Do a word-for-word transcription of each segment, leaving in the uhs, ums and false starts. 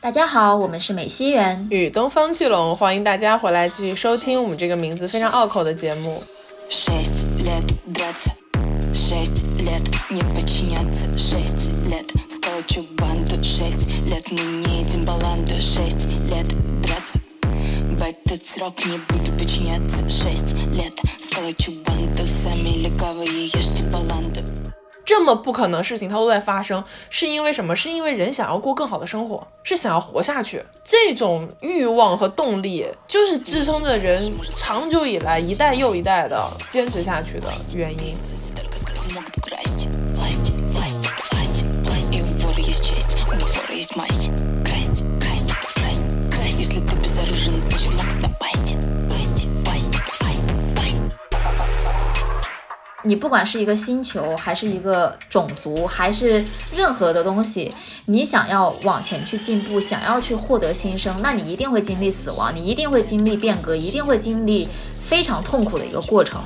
大家好，我们是美西园与东方巨龙，欢迎大家回来继续收听我们这个名字非常拗口的节目。 Этот срок не буду подчиняться. Шесть лет сколочу банду. Сами легавые ешьте баланду. 这么不可能的事情它都在发生，是因为什么？是因为人想要过更好的生活，是想要活下去。这种欲望和动力就是支撑着人长久以来一代又一代的坚持下去的原因。 你不管是一个星球还是一个种族还是任何的东西，你想要往前去进步，想要去获得新生，那你一定会经历死亡，你一定会经历变革，一定会经历非常痛苦的一个过程。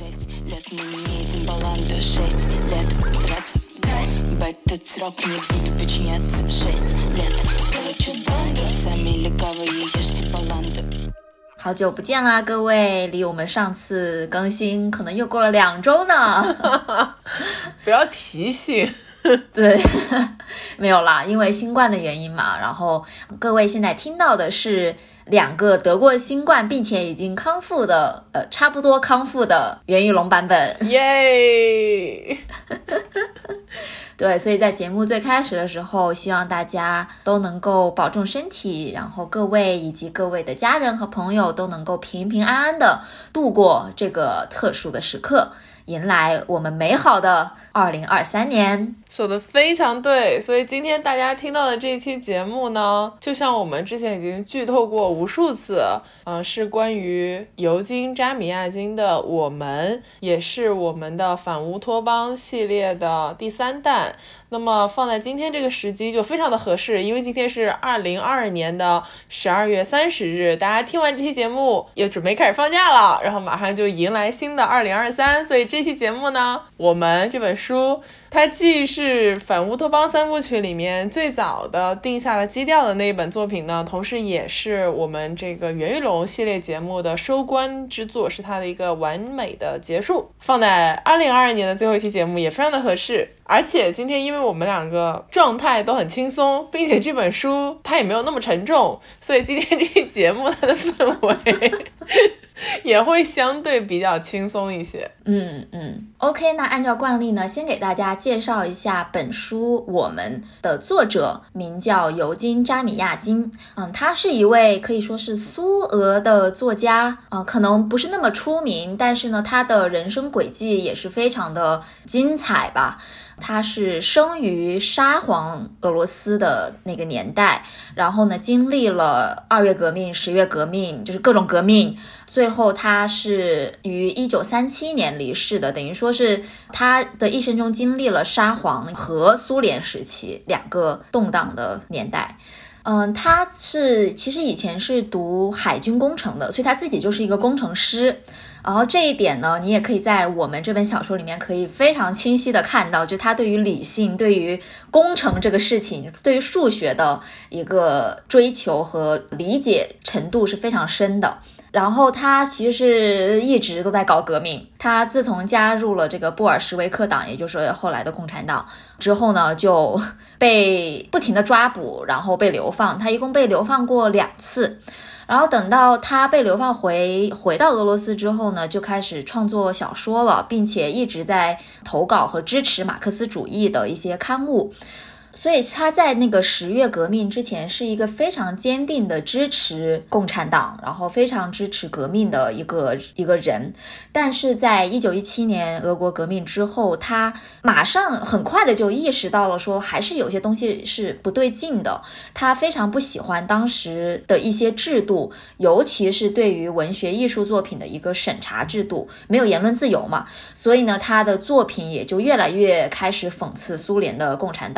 好久不见啦，各位，离我们上次更新可能又过了两周呢。 不要提醒。 对，没有啦，因为新冠的原因嘛。然后各位现在听到的是两个得过新冠并且已经康复的，呃，差不多康复的袁玉龙版本。 耶！ 对，所以在节目最开始的时候，希望大家都能够保重身体，然后各位以及各位的家人和朋友都能够平平安安的度过这个特殊的时刻，迎来我们美好的二零二三年。 说的非常对，所以今天大家听到的这一期节目呢，就像我们之前已经剧透过无数次，呃，是关于尤金·扎米亚金的我们，也是我们的反乌托邦系列的第三弹。那么放在今天这个时机就非常的合适，因为今天是二零二二年的十二月三十日，大家听完这期节目也准备开始放假了，然后马上就迎来新的二零二三。所以这期节目呢，我们这本书它既是反乌托邦三部曲里面最早的定下了基调的那一本作品呢，同时也是我们这个袁玉龙系列节目的收官之作，是它的一个完美的结束，放在二零二二年的最后一期节目也非常的合适。而且今天因为我们两个状态都很轻松，并且这本书它也没有那么沉重，所以今天这期节目它的氛围也会相对比较轻松一些。 嗯嗯 OK， 那按照惯例呢，先给大家介绍一下本书我们的作者，名叫尤金·扎米亚金。嗯，他是一位可以说是苏俄的作家，呃，可能不是那么出名，但是呢，他的人生轨迹也是非常的精彩吧。他是生于沙皇俄罗斯的那个年代，然后呢经历了二月革命、十月革命，就是各种革命，最后他是于一九三七年离世的，等于说是他的一生中经历了沙皇和苏联时期两个动荡的年代。嗯，他是其实以前是读海军工程的，所以他自己就是一个工程师。然后这一点呢，你也可以在我们这本小说里面可以非常清晰的看到，就他对于理性、对于工程这个事情、对于数学的一个追求和理解程度是非常深的。然后他其实是一直都在搞革命，他自从加入了这个布尔什维克党，也就是后来的共产党之后呢，就被不停的抓捕，然后被流放，他一共被流放过两次。然后等到他被流放回回到俄罗斯之后呢，就开始创作小说了，并且一直在投稿和支持马克思主义的一些刊物。所以他在那个十月革命之前是一个非常坚定的支持共产党，然后非常支持革命的一个一个人。但是在一九一七年俄国革命之后，他马上很快的就意识到了说还是有些东西是不对劲的。他非常不喜欢当时的一些制度，尤其是对于文学艺术作品的一个审查制度，没有言论自由嘛，所以呢他的作品也就越来越开始讽刺苏联的共产党。虽然他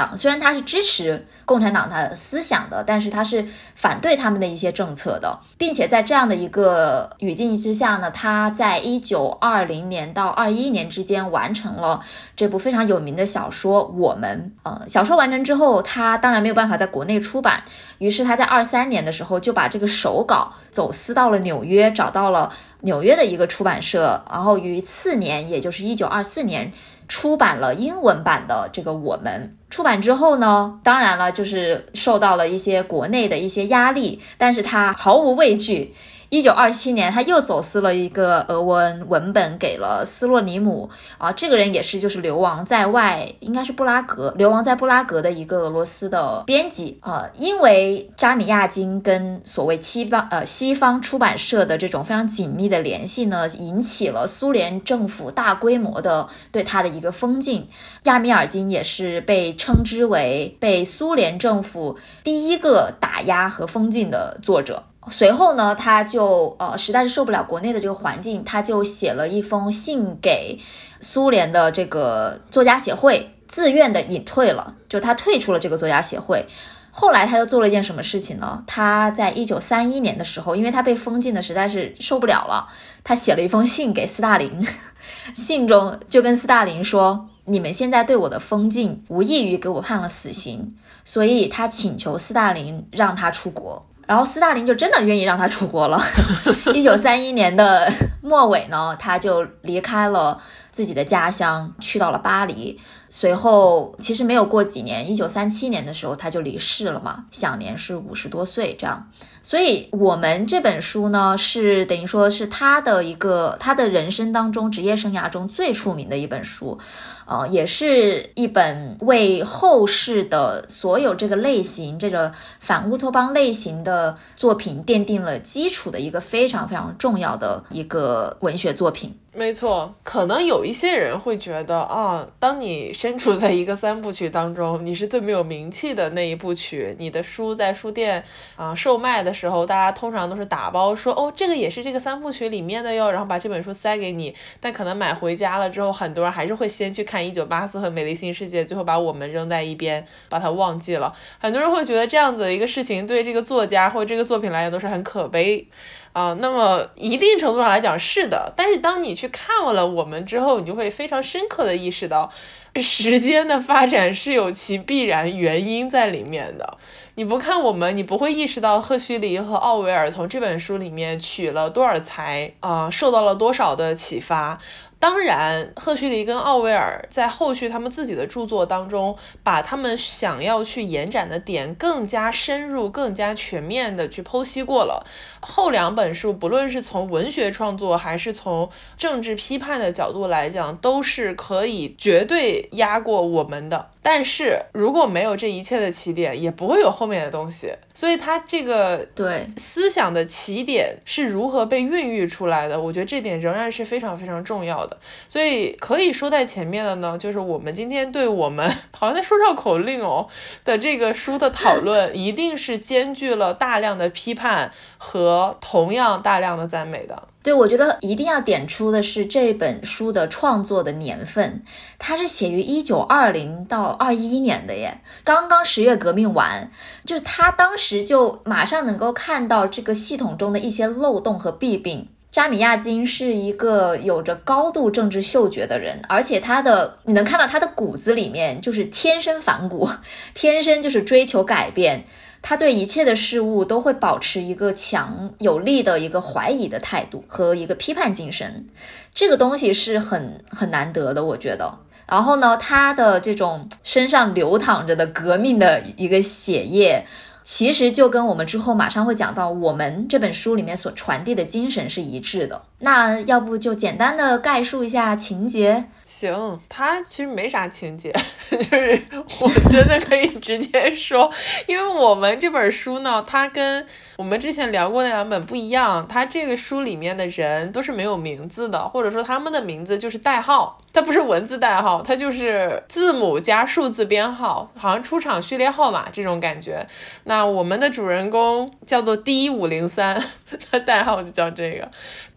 他是支持共产党的思想的，但是他是反对他们的一些政策的，并且在这样的一个语境之下呢，他在一九二零年到二一年之间完成了这部非常有名的小说《我们》。呃，小说完成之后，他当然没有办法在国内出版，于是他在二三年的时候就把这个手稿走私到了纽约，找到了纽约的一个出版社，然后于次年，也就是一九二四年出版了英文版的这个《我们》。出版之后呢，当然了，就是受到了一些国内的一些压力，但是他毫无畏惧。一九二七年他又走私了一个俄文文本给了斯洛尼姆啊，这个人也是就是流亡在外，应该是布拉格，流亡在布拉格的一个俄罗斯的编辑。呃，因为扎米亚金跟所谓西方呃西方出版社的这种非常紧密的联系呢，引起了苏联政府大规模的对他的一个封禁。亚米尔金也是被称之为被苏联政府第一个打压和封禁的作者。随后呢，他就呃实在是受不了国内的这个环境，他就写了一封信给苏联的这个作家协会，自愿的隐退了，就他退出了这个作家协会。后来他又做了一件什么事情呢？他在一九三一年的时候，因为他被封禁的实在是受不了了，他写了一封信给斯大林，信中就跟斯大林说，你们现在对我的封禁无异于给我判了死刑，所以他请求斯大林让他出国。然后斯大林就真的愿意让他出国了。一九三一年的末尾呢，他就离开了自己的家乡，去到了巴黎。随后其实没有过几年，一九三七年的时候他就离世了嘛，享年是五十多岁这样。所以我们这本书呢，是等于说是他的一个他的人生当中职业生涯中最出名的一本书，呃，也是一本为后世的所有这个类型这个反乌托邦类型的作品奠定了基础的一个非常非常重要的一个文学作品。 没错，可能有一些人会觉得啊，当你身处在一个三部曲当中，你是最没有名气的那一部曲，你的书在书店啊售卖的时候，大家通常都是打包说，哦，这个也是这个三部曲里面的哟，然后把这本书塞给你。但可能买回家了之后，很多人还是会先去看一九八四和美丽新世界，最后把我们扔在一边，把它忘记了。很多人会觉得这样子的一个事情对这个作家或者这个作品来讲都是很可悲啊，那么一定程度上来讲是的，但是当你去看完了我们之后，你就会非常深刻的意识到，时间的发展是有其必然原因在里面的。你不看我们，你不会意识到赫胥黎和奥威尔从这本书里面取了多少材啊、呃，受到了多少的启发。当然，赫胥黎跟奥威尔在后续他们自己的著作当中，把他们想要去延展的点更加深入、更加全面的去剖析过了。后两本书，不论是从文学创作还是从政治批判的角度来讲，都是可以绝对压过我们的。但是如果没有这一切的起点，也不会有后面的东西。所以它这个对思想的起点是如何被孕育出来的，我觉得这点仍然是非常非常重要的。所以可以说在前面的呢，就是我们今天对我们好像在说绕口令哦的这个书的讨论，一定是兼具了大量的批判和同样大量的赞美的。 对，我觉得一定要点出的是这本书的创作的年份，它是写于一九二零到二一年的耶，刚刚十月革命完，就是他当时就马上能够看到这个系统中的一些漏洞和弊病。扎米亚金是一个有着高度政治嗅觉的人，而且他的你能看到他的骨子里面就是天生反骨，天生就是追求改变。他对一切的事物都会保持一个强有力的一个怀疑的态度和一个批判精神，这个东西是很很难得的，我觉得。然后呢，他的这种身上流淌着的革命的一个血液，其实就跟我们之后马上会讲到我们这本书里面所传递的精神是一致的。那要不就简单的概述一下情节？ 行，它其实没啥情节，就是我真的可以直接说，因为我们这本书呢，它跟我们之前聊过那两本不一样，它这个书里面的人都是没有名字的，或者说他们的名字就是代号，它不是文字代号，它就是字母加数字编号，好像出场序列号码这种感觉。那我们的主人公叫做 D 五零三，他代号就叫这个。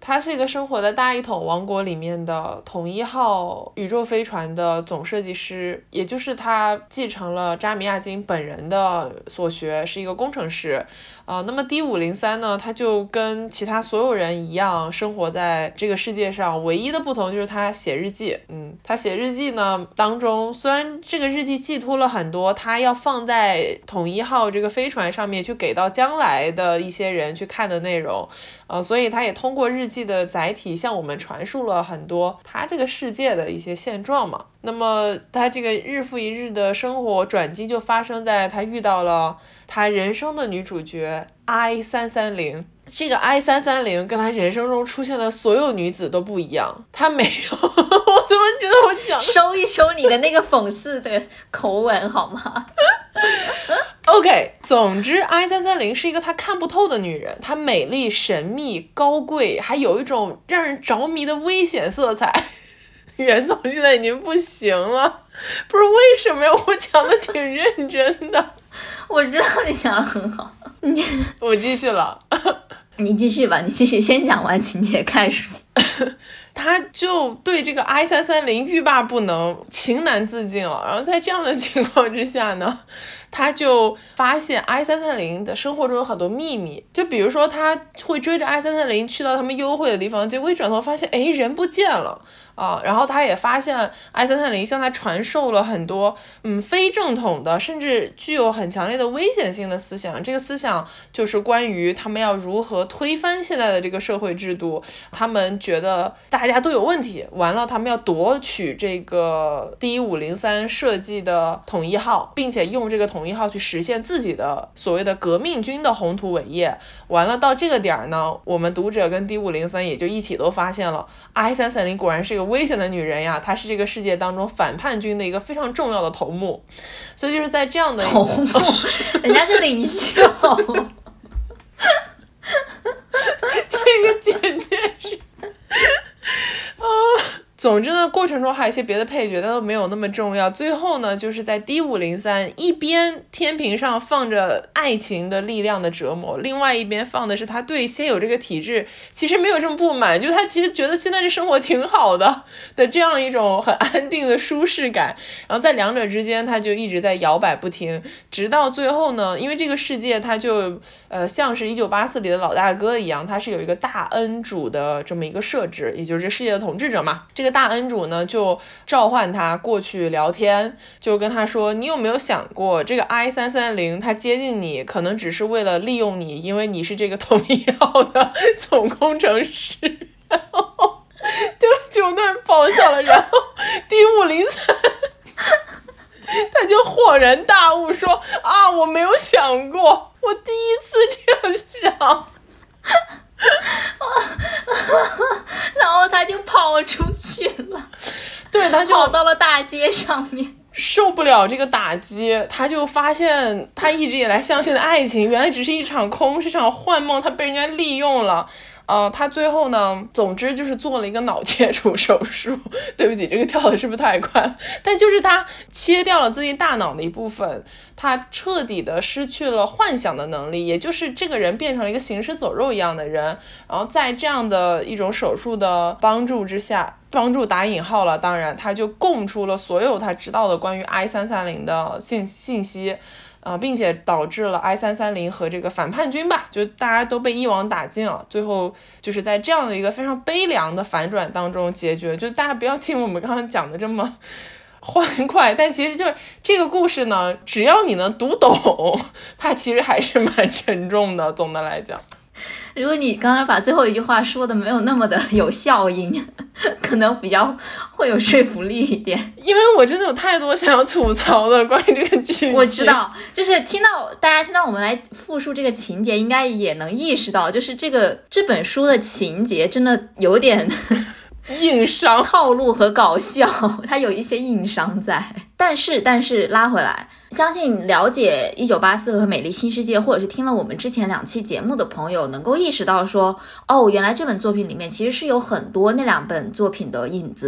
他是一个生活在大一统王国里面的统一号宇宙飞船的总设计师，也就是他继承了扎米亚金本人的所学，是一个工程师。呃，那么 D 五零三呢，他就跟其他所有人一样生活在这个世界上，唯一的不同就是他写日记。嗯，他写日记呢当中，虽然这个日记寄托了很多他要放在统一号这个飞船上面去给到将来的一些人去看的内容，呃，所以他也通过日记的载体向我们传述了很多他这个世界的一些现状嘛。那么他这个日复一日的生活转机就发生在他遇到了他人生的女主角 I 三三零。这个 I 三三零跟他人生中出现的所有女子都不一样，他没有我怎么觉得我讲收一收你的那个讽刺的口吻好吗 OK， 总之 I 三三零是一个他看不透的女人，她美丽神秘高贵，还有一种让人着迷的危险色彩。袁总现在已经不行了，不知道为什么呀，我讲的挺认真的。 我知道你讲的很好，你我继续了。 你继续吧，你继续先讲完情节概述。 他就对这个 I 三三零欲罢不能，情难自禁了。然后在这样的情况之下呢，他就发现 I 三三零的生活中有很多秘密，就比如说他会追着 I 三三零去到他们幽会的地方，结果一转头发现，哎，人不见了。啊，然后他也发现 I 三三零向他传授了很多嗯非正统的，甚至具有很强烈的危险性的思想。这个思想就是关于他们要如何推翻现在的这个社会制度，他们觉得大家都有问题，完了他们要夺取这个 D 五零三设计的统一号，并且用这个统一号去实现自己的所谓的革命军的宏图伟业。完了到这个点呢，我们读者跟 D 五零三也就一起都发现了 I 三三零果然是一个危险的女人呀，她是这个世界当中反叛军的一个非常重要的头目。所以就是在这样的头目人家是领袖这个简直是啊，总之呢，过程中还有一些别的配角，但都没有那么重要。最后呢，就是在 D 五零三一边天平上放着爱情的力量的折磨，另外一边放的是他对现有这个体制其实没有这么不满，就他其实觉得现在这生活挺好的的这样一种很安定的舒适感。然后在两者之间，他就一直在摇摆不停，直到最后呢，因为这个世界它就呃像是一九八四里的老大哥一样，它是有一个大恩主的这么一个设置，也就是这世界的统治者嘛。这个大恩主呢就召唤他过去聊天，就跟他说，你有没有想过这个 I 三三零他接近你可能只是为了利用你，因为你是这个统一号的总工程师。然后对不起我突然爆笑了，然后 D 五零三他就恍然大悟说，啊我没有想过，我第一次这样想。 然后他就跑出去了， 对，他就跑到了大街上面， 受不了这个打击，他就发现他一直以来相信的爱情原来只是一场空，是场幻梦，他被人家利用了。呃，他最后呢，总之就是做了一个脑切除手术。对不起，这个跳的是不是太快了？但就是他切掉了自己大脑的一部分，他彻底的失去了幻想的能力，也就是这个人变成了一个行尸走肉一样的人。然后在这样的一种手术的帮助之下，帮助打引号了，当然他就供出了所有他知道的关于 I 三三零的信信息。呃，并且导致了 I 三三零和这个反叛军吧，就大家都被一网打尽了。最后就是在这样的一个非常悲凉的反转当中结局，就大家不要听我们刚刚讲的这么欢快，但其实就是这个故事呢，只要你能读懂，它其实还是蛮沉重的。总的来讲， 如果你刚刚把最后一句话说的没有那么的有效应，可能比较会有说服力一点。 因为我真的有太多想要吐槽的关于这个剧情。 我知道，就是听到大家听到我们来复述这个情节，应该也能意识到，就是这个这本书的情节真的有点硬伤套路和搞笑，它有一些硬伤在。但是但是拉回来，相信了解一九八四和美丽新世界，或者是听了我们之前两期节目的朋友，能够意识到说，哦，原来这本作品里面其实是有很多那两本作品的影子的。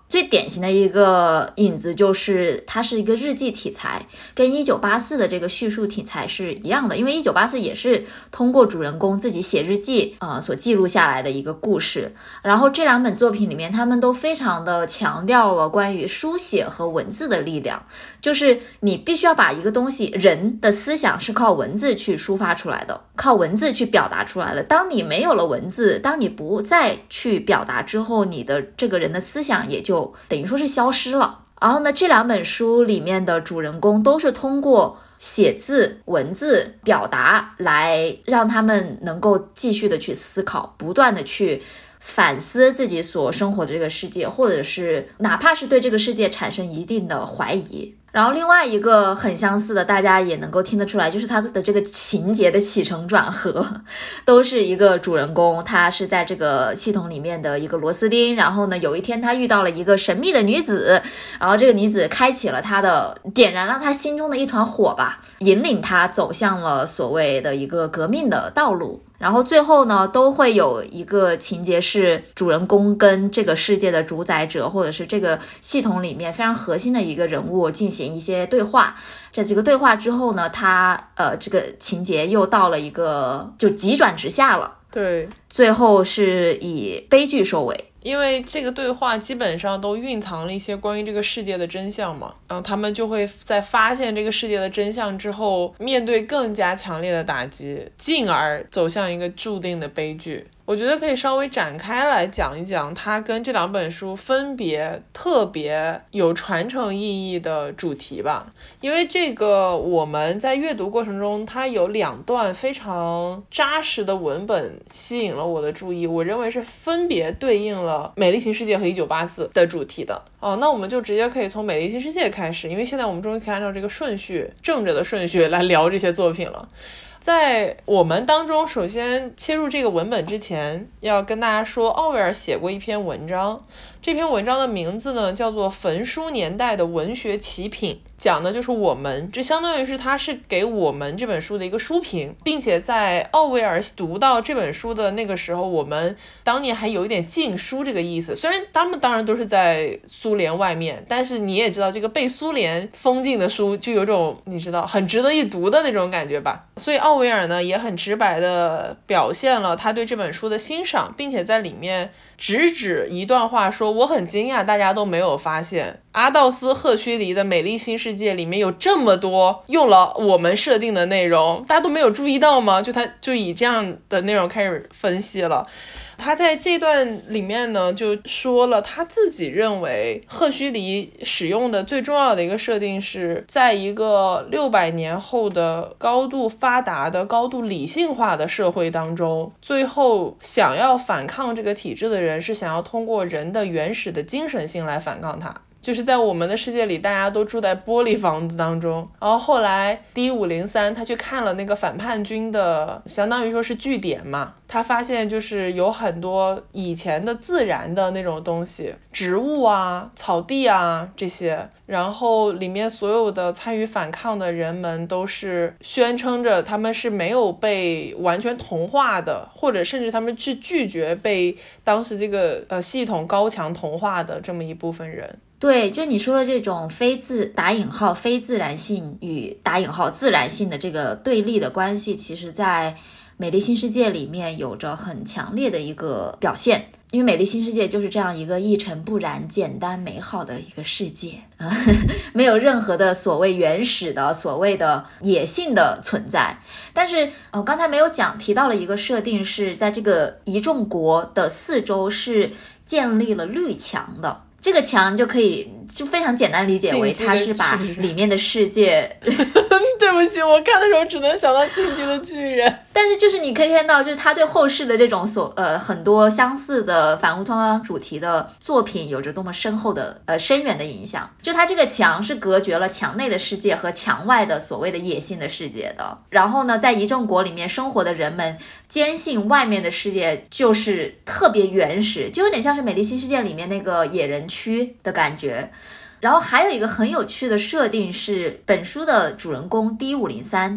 最典型的一个影子就是它是一个日记题材，跟一九八四的这个叙述题材是一样的，因为一九八四也是通过主人公自己写日记呃所记录下来的一个故事。然后这两本作品里面他们都非常的强调了关于书写和文字的力量，就是你必须要把一个东西，人的思想是靠文字去抒发出来的，靠文字去表达出来了。当你没有了文字，当你不再去表达之后，你的这个人的思想也就等于说是消失了。然后呢，这两本书里面的主人公都是通过写字文字表达来让他们能够继续的去思考，不断的去反思自己所生活的这个世界，或者是哪怕是对这个世界产生一定的怀疑。然后另外一个很相似的，大家也能够听得出来，就是他的这个情节的起承转合，都是一个主人公，他是在这个系统里面的一个螺丝钉，然后呢有一天他遇到了一个神秘的女子，然后这个女子开启了他的，点燃了他心中的一团火吧，引领他走向了所谓的一个革命的道路。然后最后呢，都会有一个情节是主人公跟这个世界的主宰者，或者是这个系统里面非常核心的一个人物进行一些对话。在这个对话之后呢，他呃这个情节又到了一个就急转直下了。 对， 最后是以悲剧收尾。 因为这个对话基本上都蕴藏了一些关于这个世界的真相嘛，然后他们就会在发现这个世界的真相之后，面对更加强烈的打击，进而走向一个注定的悲剧。我觉得可以稍微展开来讲一讲它跟这两本书分别特别有传承意义的主题吧。因为这个我们在阅读过程中，它有两段非常扎实的文本吸引了我的注意，我认为是分别对应了美丽新世界和一九八四的主题的。哦，那我们就直接可以从美丽新世界开始，因为现在我们终于可以按照这个顺序，正着的顺序来聊这些作品了。在我们当中，首先切入这个文本之前，要跟大家说，奥威尔写过一篇文章，这篇文章的名字呢叫做《焚书年代的文学奇品》，讲的就是我们，这相当于是他是给我们这本书的一个书评，并且在奥威尔读到这本书的那个时候，我们当年还有一点禁书这个意思，虽然他们当然都是在苏联外面，但是你也知道这个被苏联封禁的书就有种你知道很值得一读的那种感觉吧。所以奥威尔呢也很直白的表现了他对这本书的欣赏，并且在里面直指一段话说，我很惊讶大家都没有发现阿道斯·赫胥黎的美丽新世界里面有这么多用了我们设定的内容，大家都没有注意到吗？就他就以这样的内容开始分析了。他在这段里面呢就说了他自己认为赫胥黎使用的最重要的一个设定是，在一个六百年后的高度发达的高度理性化的社会当中，最后想要反抗这个体制的人是想要通过人的原始的精神性来反抗它。就是在我们的世界里大家都住在玻璃房子当中，然后后来 D 五零三 他去看了那个反叛军的相当于说是据点嘛，他发现就是有很多以前的自然的那种东西，植物啊草地啊这些，然后里面所有的参与反抗的人们都是宣称着他们是没有被完全同化的，或者甚至他们是拒绝被当时这个呃系统高强同化的这么一部分人。 对，就你说的这种非自打引号非自然性与打引号自然性的这个对立的关系，其实在美丽新世界里面有着很强烈的一个表现。因为美丽新世界就是这样一个一尘不染简单美好的一个世界，没有任何的所谓原始的所谓的野性的存在。但是我、呃、刚才没有讲提到了一个设定，是在这个一众国的四周是建立了绿墙的，这个墙就可以就非常简单理解为它是把里面的世界对不起，我看的时候只能想到进击的巨人。 但是就是你可以看到，就是他对后世的这种所呃很多相似的反乌托邦主题的作品有着多么深厚的呃深远的影响。就他这个墙是隔绝了墙内的世界和墙外的所谓的野性的世界的。然后呢，在一众国里面生活的人们坚信外面的世界就是特别原始，就有点像是美丽新世界里面那个野人区的感觉。然后还有一个很有趣的设定是，本书的主人公 D 五零三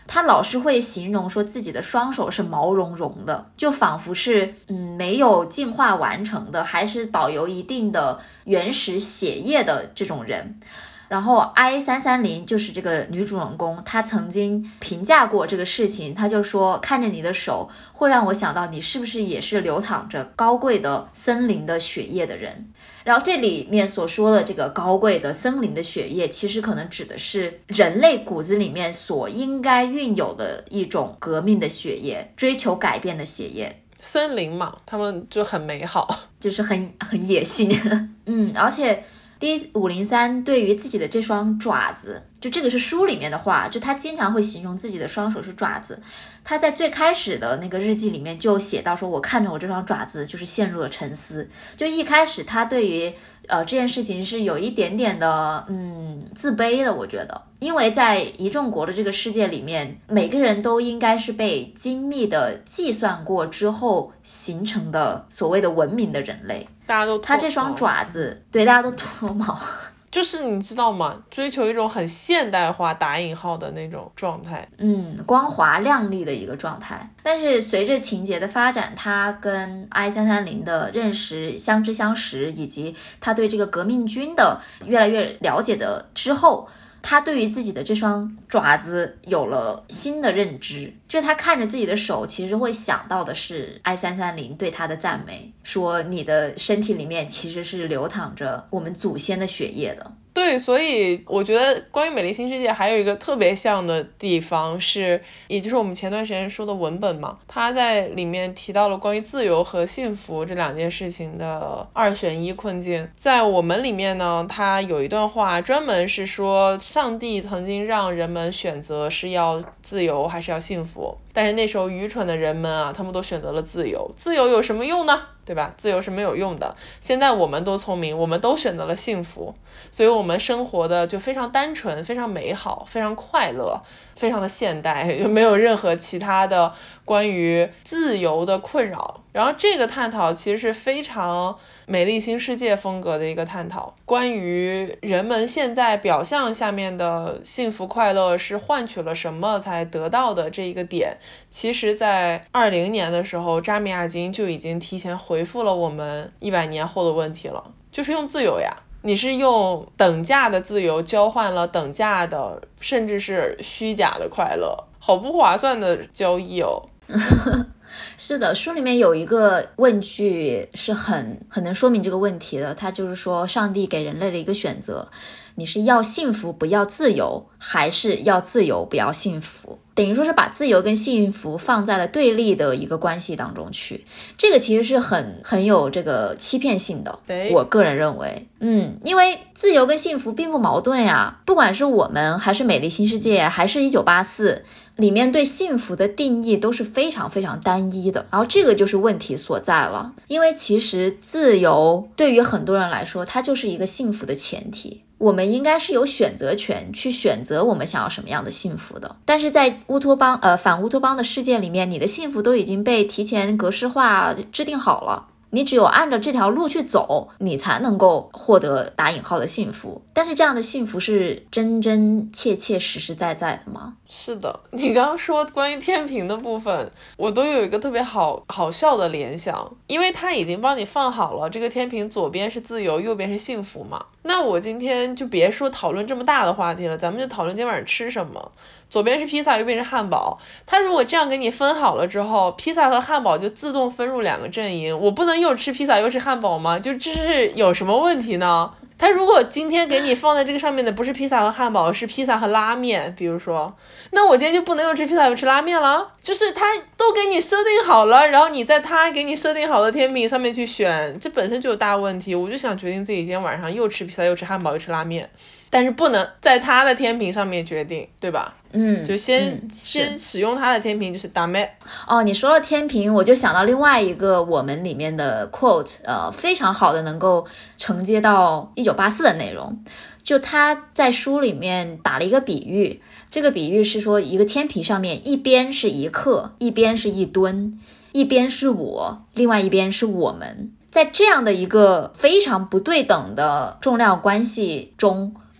他老是会形容说自己的双手是毛茸茸的，就仿佛是嗯没有进化完成的，还是保有一定的原始血液的这种人。然后 I 三三零 就是这个女主人公，她曾经评价过这个事情，她就说看着你的手会让我想到你是不是也是流淌着高贵的森林的血液的人。然后这里面所说的这个高贵的森林的血液，其实可能指的是人类骨子里面所应该蕴有的一种革命的血液，追求改变的血液。 森林嘛，他们就很美好， 就是很很野性嗯，而且D 五零三对于自己的这双爪子，就这个是书里面的话，就他经常会形容自己的双手是爪子。他在最开始的那个日记里面就写到说，我看着我这双爪子就是陷入了沉思。就一开始他对于呃这件事情是有一点点的嗯自卑的，我觉得，因为在一众国的这个世界里面，每个人都应该是被精密的计算过之后形成的所谓的文明的人类。 大家都脱他这双爪子，对，大家都脱毛。 就是你知道吗？追求一种很现代化打引号的那种状态， 嗯，光滑亮丽的一个状态。但是随着情节的发展，他跟 I 三三零 的认识相知相识，以及他对这个革命军的越来越了解的之后，他对于自己的这双爪子有了新的认知。就他看着自己的手，其实会想到的是 I 三三零 对他的赞美，说你的身体里面其实是流淌着我们祖先的血液的。 对，所以我觉得关于美丽新世界还有一个特别像的地方是，也就是我们前段时间说的文本嘛，他在里面提到了关于自由和幸福这两件事情的二选一困境。在我们里面呢，他有一段话专门是说上帝曾经让人们选择是要自由还是要幸福，但是那时候愚蠢的人们啊，他们都选择了自由。自由有什么用呢？对吧？自由是没有用的。现在我们都聪明，我们都选择了幸福，所以我们生活的就非常单纯，非常美好，非常快乐，非常的现代，就没有任何其他的关于自由的困扰。然后这个探讨其实是非常美丽新世界风格的一个探讨，关于人们现在表象下面的幸福快乐是换取了什么才得到的这一个点，其实在二零年的时候，扎米亚金就已经提前回复了我们一百年后的问题了，就是用自由呀。你是用等价的自由交换了等价的甚至是虚假的快乐，好不划算的交易哦。 是的，书里面有一个问句是很很能说明这个问题的，它就是说上帝给人类的一个选择，你是要幸福不要自由，还是要自由不要幸福？等于说是把自由跟幸福放在了对立的一个关系当中去，这个其实是很很有这个欺骗性的，我个人认为，嗯，因为自由跟幸福并不矛盾呀，不管是我们还是美丽新世界还是一九八四里面对幸福的定义都是非常非常单一的，然后这个就是问题所在了，因为其实自由对于很多人来说它就是一个幸福的前提，我们应该是有选择权去选择我们想要什么样的幸福的。但是在乌托邦呃反乌托邦的世界里面，你的幸福都已经被提前格式化制定好了，你只有按照这条路去走，你才能够获得打引号的幸福。但是这样的幸福是真真切切实实在在的吗？ 是的，你刚刚说关于天平的部分，我都有一个特别好好笑的联想，因为他已经帮你放好了这个天平，左边是自由，右边是幸福嘛。那我今天就别说讨论这么大的话题了，咱们就讨论今晚上吃什么。左边是披萨，右边是汉堡，他如果这样给你分好了之后，披萨和汉堡就自动分入两个阵营，我不能又吃披萨又吃汉堡吗？就这是有什么问题呢？他如果今天给你放在这个上面的不是披萨和汉堡，是披萨和拉面，比如说，那我今天就不能又吃披萨又吃拉面了？就是他都给你设定好了，然后你在他给你设定好的天平上面去选，这本身就有大问题。我就想决定自己今天晚上又吃披萨又吃汉堡又吃拉面，但是不能在他的天平上面决定，对吧？ 嗯， 就先、 嗯、 先使用他的天平，就是ダメ。 哦，你说了天平，我就想到另外一个我们里面的 quote， 呃，非常好的能够承接到一九八四的内容。就他在书里面打了一个比喻，这个比喻是说一个天平上面一边是一克，一边是一吨，一边是我，另外一边是我们。在这样的一个非常不对等的重量关系中，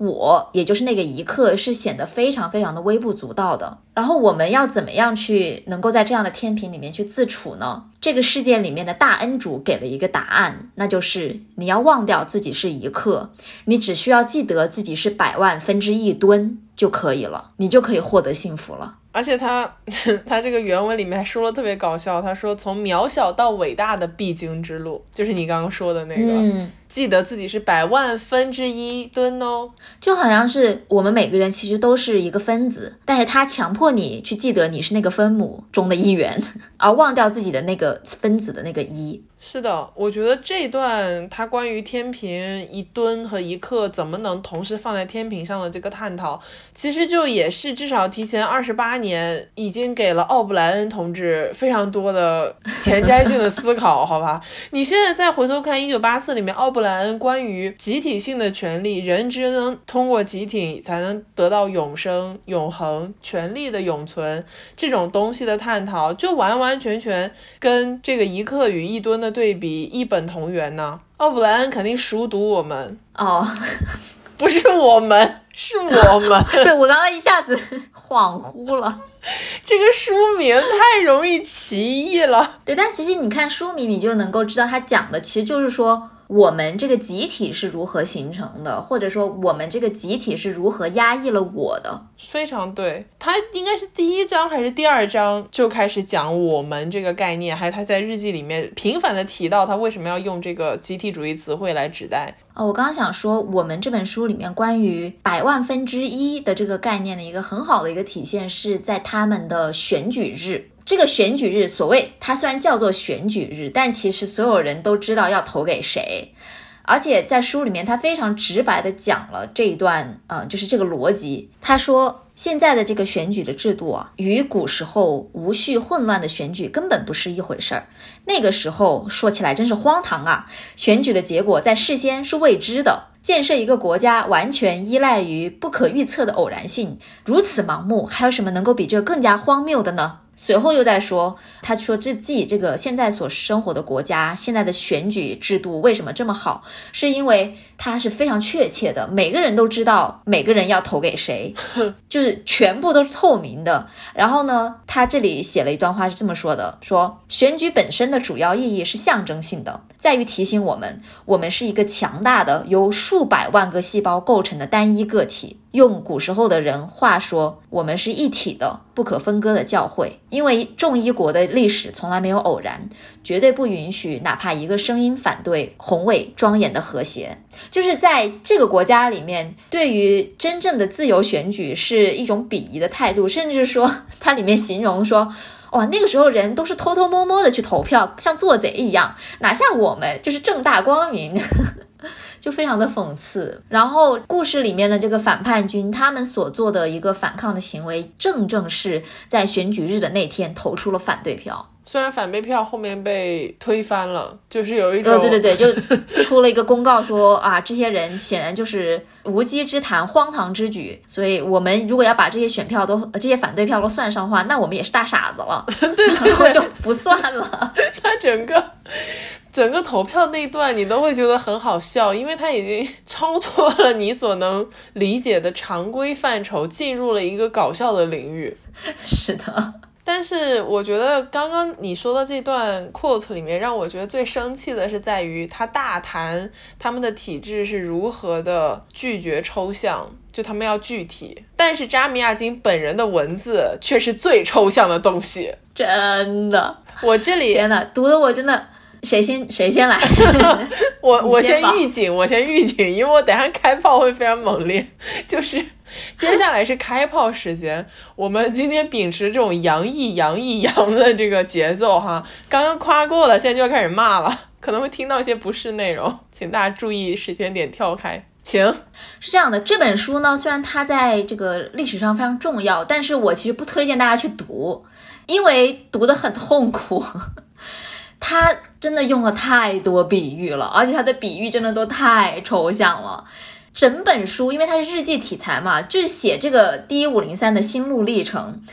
我也就是那个一刻是显得非常非常的微不足道的。然后我们要怎么样去能够在这样的天平里面去自处呢？这个世界里面的大恩主给了一个答案，那就是你要忘掉自己是一克，你只需要记得自己是百万分之一吨就可以了，你就可以获得幸福了。 而且他他这个原文里面还说了特别搞笑，他说从渺小到伟大的必经之路，就是你刚刚说的那个、嗯、记得自己是百万分之一吨哦， 就好像是我们每个人其实都是一个分子，但是他强迫你去记得你是那个分母中的一员，而忘掉自己的那个分子的那个一。 是的，我觉得这一段它关于天平一吨和一克怎么能同时放在天平上的这个探讨，其实就也是至少提前二十八年已经给了奥布莱恩同志非常多的前瞻性的思考好吧，你现在再回头看一九八四里面奥布莱恩关于集体性的权利，人只能通过集体才能得到永生永恒权利的永存这种东西的探讨，就完完全全跟这个一克与一吨的对比一本同源呢。奥布莱恩肯定熟读我们哦， 不是我们是我们对，我刚刚一下子恍惚了， 这个书名太容易歧义了。 对，但其实你看书名你就能够知道他讲的其实就是说我们这个集体是如何形成的，或者说我们这个集体是如何压抑了我的。 非常对，他应该是第一章还是第二章就开始讲我们这个概念，还他在日记里面频繁的提到他为什么要用这个集体主义词汇来指代。 哦，我刚刚想说我们这本书里面关于百万分之一的这个概念的一个很好的一个体现是在他们的选举日。这个选举日，所谓它虽然叫做选举日，但其实所有人都知道要投给谁。而且在书里面他非常直白的讲了这一段呃，就是这个逻辑。他说现在的这个选举的制度啊，与古时候无序混乱的选举根本不是一回事儿。那个时候说起来真是荒唐啊，选举的结果在事先是未知的，建设一个国家完全依赖于不可预测的偶然性，如此盲目，还有什么能够比这更加荒谬的呢？随后又在说，他说这记这个现在所生活的国家现在的选举制度为什么这么好，是因为它是非常确切的，每个人都知道每个人要投给谁，就是全部都是透明的。然后呢，他这里写了一段话是这么说的，说选举本身的主要意义是象征性的，在于提醒我们，我们是一个强大的由数百万个细胞构成的单一个体。用古时候的人话说，我们是一体的不可分割的教会，因为众一国的历史从来没有偶然，绝对不允许哪怕一个声音反对宏伟庄严的和谐。就是在这个国家里面，对于真正的自由选举是一种鄙夷的态度，甚至说它里面形容说哇，那个时候人都是偷偷摸摸的去投票，像做贼一样，哪像我们就是正大光明就非常的讽刺。然后故事里面的这个反叛军他们所做的一个反抗的行为，正正是在选举日的那天投出了反对票。 虽然反对票后面被推翻了，就是有一种、 呃、对对对，就出了一个公告说啊，这些人显然就是无稽之谈，荒唐之举，所以我们如果要把这些选票都这些反对票都算上的话，那我们也是大傻子了对对对， 然后就不算了。 他整个整个投票那一段你都会觉得很好笑，因为它已经超脱了你所能理解的常规范畴，进入了一个搞笑的领域。 是的， 但是我觉得刚刚你说的这段 quote 里面让我觉得最生气的是在于他大谈他们的体制是如何的拒绝抽象，就他们要具体，但是扎米亚金本人的文字却是最抽象的东西。 真的， 我这里天哪，读的我真的谁先谁先来我我先预警我先预警因为我等一下开炮会非常猛烈，就是接下来是开炮时间，我们今天秉持这种扬抑扬抑扬的这个节奏哈，刚刚夸过了，现在就要开始骂了，可能会听到一些不适内容，请大家注意时间点跳开。请。 是这样的，这本书呢，虽然它在这个历史上非常重要，但是我其实不推荐大家去读，因为读得很痛苦。他真的用了太多比喻了，而且他的比喻真的都太抽象了。整本书因为它是日记题材嘛，就是写这个 D 一五零三的心路历程，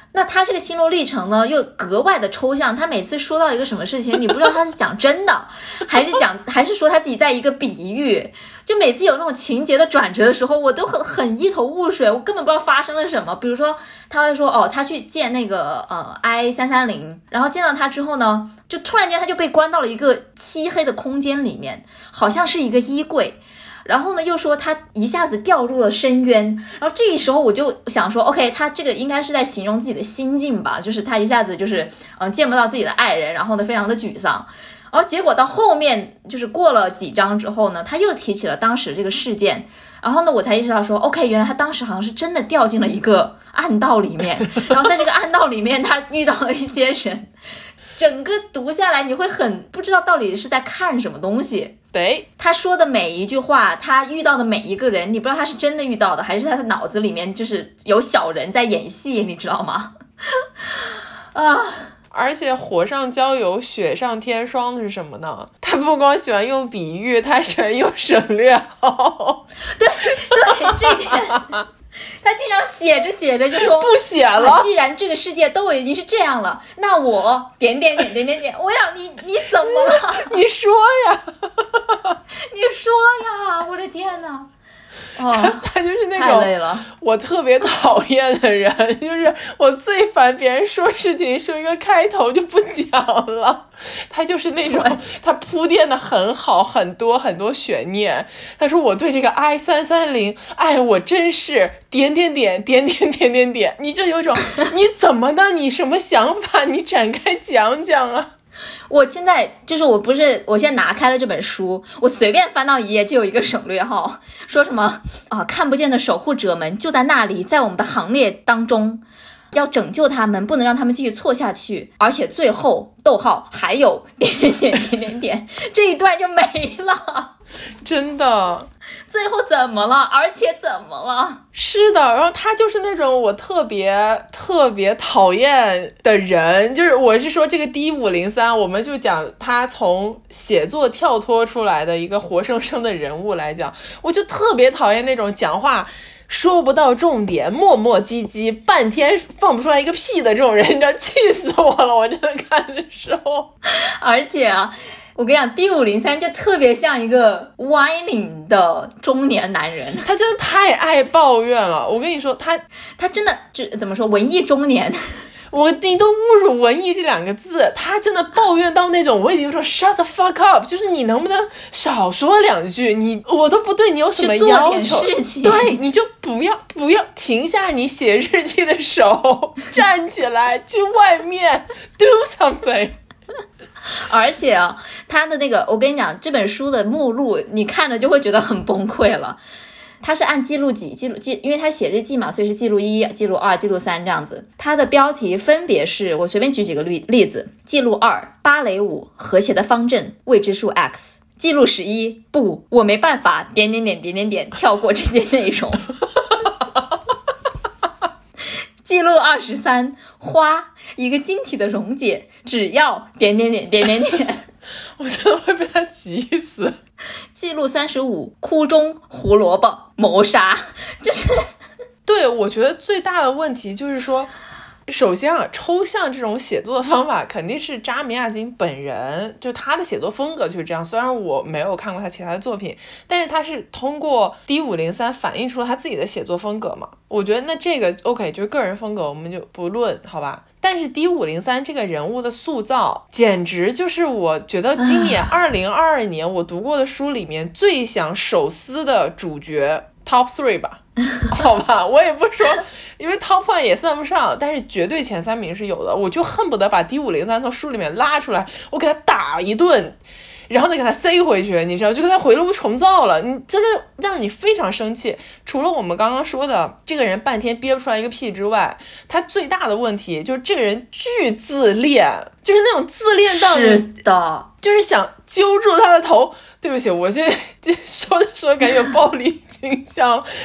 那他这个心路历程呢，又格外的抽象。他每次说到一个什么事情，你不知道他是讲真的，还是讲，还是说他自己在一个比喻。就每次有那种情节的转折的时候，我都很很一头雾水，我根本不知道发生了什么。比如说，他会说，哦，他去见那个呃 I 三三零，然后见到他之后呢，就突然间他就被关到了一个漆黑的空间里面，好像是一个衣柜。然后呢，又说他一下子掉入了深渊，然后这个时候我就想说 OK， 他这个应该是在形容自己的心境吧，就是他一下子就是嗯、呃、见不到自己的爱人，然后呢非常的沮丧。然后结果到后面就是过了几章之后呢，他又提起了当时这个事件，然后呢我才意识到说 OK， 原来他当时好像是真的掉进了一个暗道里面，然后在这个暗道里面他遇到了一些人，整个读下来你会很不知道到底是在看什么东西。 对， 他说的每一句话，他遇到的每一个人，你不知道他是真的遇到的，还是他的脑子里面就是有小人在演戏，你知道吗？啊！ 而且火上浇油雪上添霜的是什么呢？他不光喜欢用比喻，他还喜欢用省略号。 对对，这点他经常写着写着就说不写了、 啊、既然这个世界都已经是这样了，那我点点点点点点，我想你你怎么了？ 你说呀你说呀，我的天哪！哦、 他, 他就是那种我特别讨厌的人，就是我最烦别人说事情说一个开头就不讲了，他就是那种他铺垫的很好，很多很多悬念。他说我对这个 I 三三零，哎，我真是点点点点点点点点，你就有种你怎么的，你什么想法，你展开讲讲啊。 我现在就是我不是我现在拿开了这本书，我随便翻到一页就有一个省略号，说什么啊，看不见的守护者们就在那里，在我们的行列当中，要拯救他们，不能让他们继续错下去，而且最后逗号还有点点点点点点，这一段就没了。 真的， 最后怎么了？而且怎么了？ 是的，然后他就是那种我特别特别讨厌的人，就是我是说这个 D 五零三，我们就讲他从写作跳脱出来的一个活生生的人物来讲，我就特别讨厌那种讲话说不到重点，磨磨唧唧，半天放不出来一个屁的这种人，你知道，气死我了！我真的看的时候， 而且啊。我跟你讲 D 五零三 就特别像一个 whining 的中年男人， 他真的太爱抱怨了。我跟你说，他他真的就怎么说文艺中年， 我你都侮辱文艺这两个字，他真的抱怨到那种我已经说 shut the fuck up， 就是你能不能少说两句，你我都不对你有什么要求，对，你就不要不要停下你写日记的手，站起来去外面 do something。 而且啊，他的那个，我跟你讲，这本书的目录，你看了就会觉得很崩溃了。他是按记录几记录记，因为他写日记嘛，所以是记录一、记录二、记录三这样子。他的标题分别是，我随便举几个例例子：记录二，芭蕾舞和谐的方阵，未知数 x；记录十一，不，我没办法，点点点点点点，跳过这些内容。记录二十三，花，一个晶体的溶解，只要点点点点点点， 我真的会被他急死。 记录三十五，窟中胡萝卜谋杀，就是对，我觉得最大的问题就是说，首先啊，抽象这种写作的方法肯定是扎米亚金本人，就他的写作风格就是这样。虽然我没有看过他其他的作品，但是他是通过 D 五零三 反映出了他自己的写作风格嘛。我觉得那这个 OK， 就是个人风格，我们就不论，好吧。但是 D 五零三 这个人物的塑造，简直就是我觉得今年二零二二年我读过的书里面最想手撕的主角 top three 吧。好吧，我也不说，因为 top one 也算不上，但是绝对前三名是有的。我就恨不得把 D 五零三 从书里面拉出来，我给他打一顿，然后再给他塞回去，你知道，就给他回炉重造了。你真的让你非常生气。除了我们刚刚说的这个人半天憋不出来一个屁之外，他最大的问题就是这个人巨自恋，就是那种自恋到你是的， 就是想揪住他的头。对不起，我这这说着说着感觉有暴力倾向，但就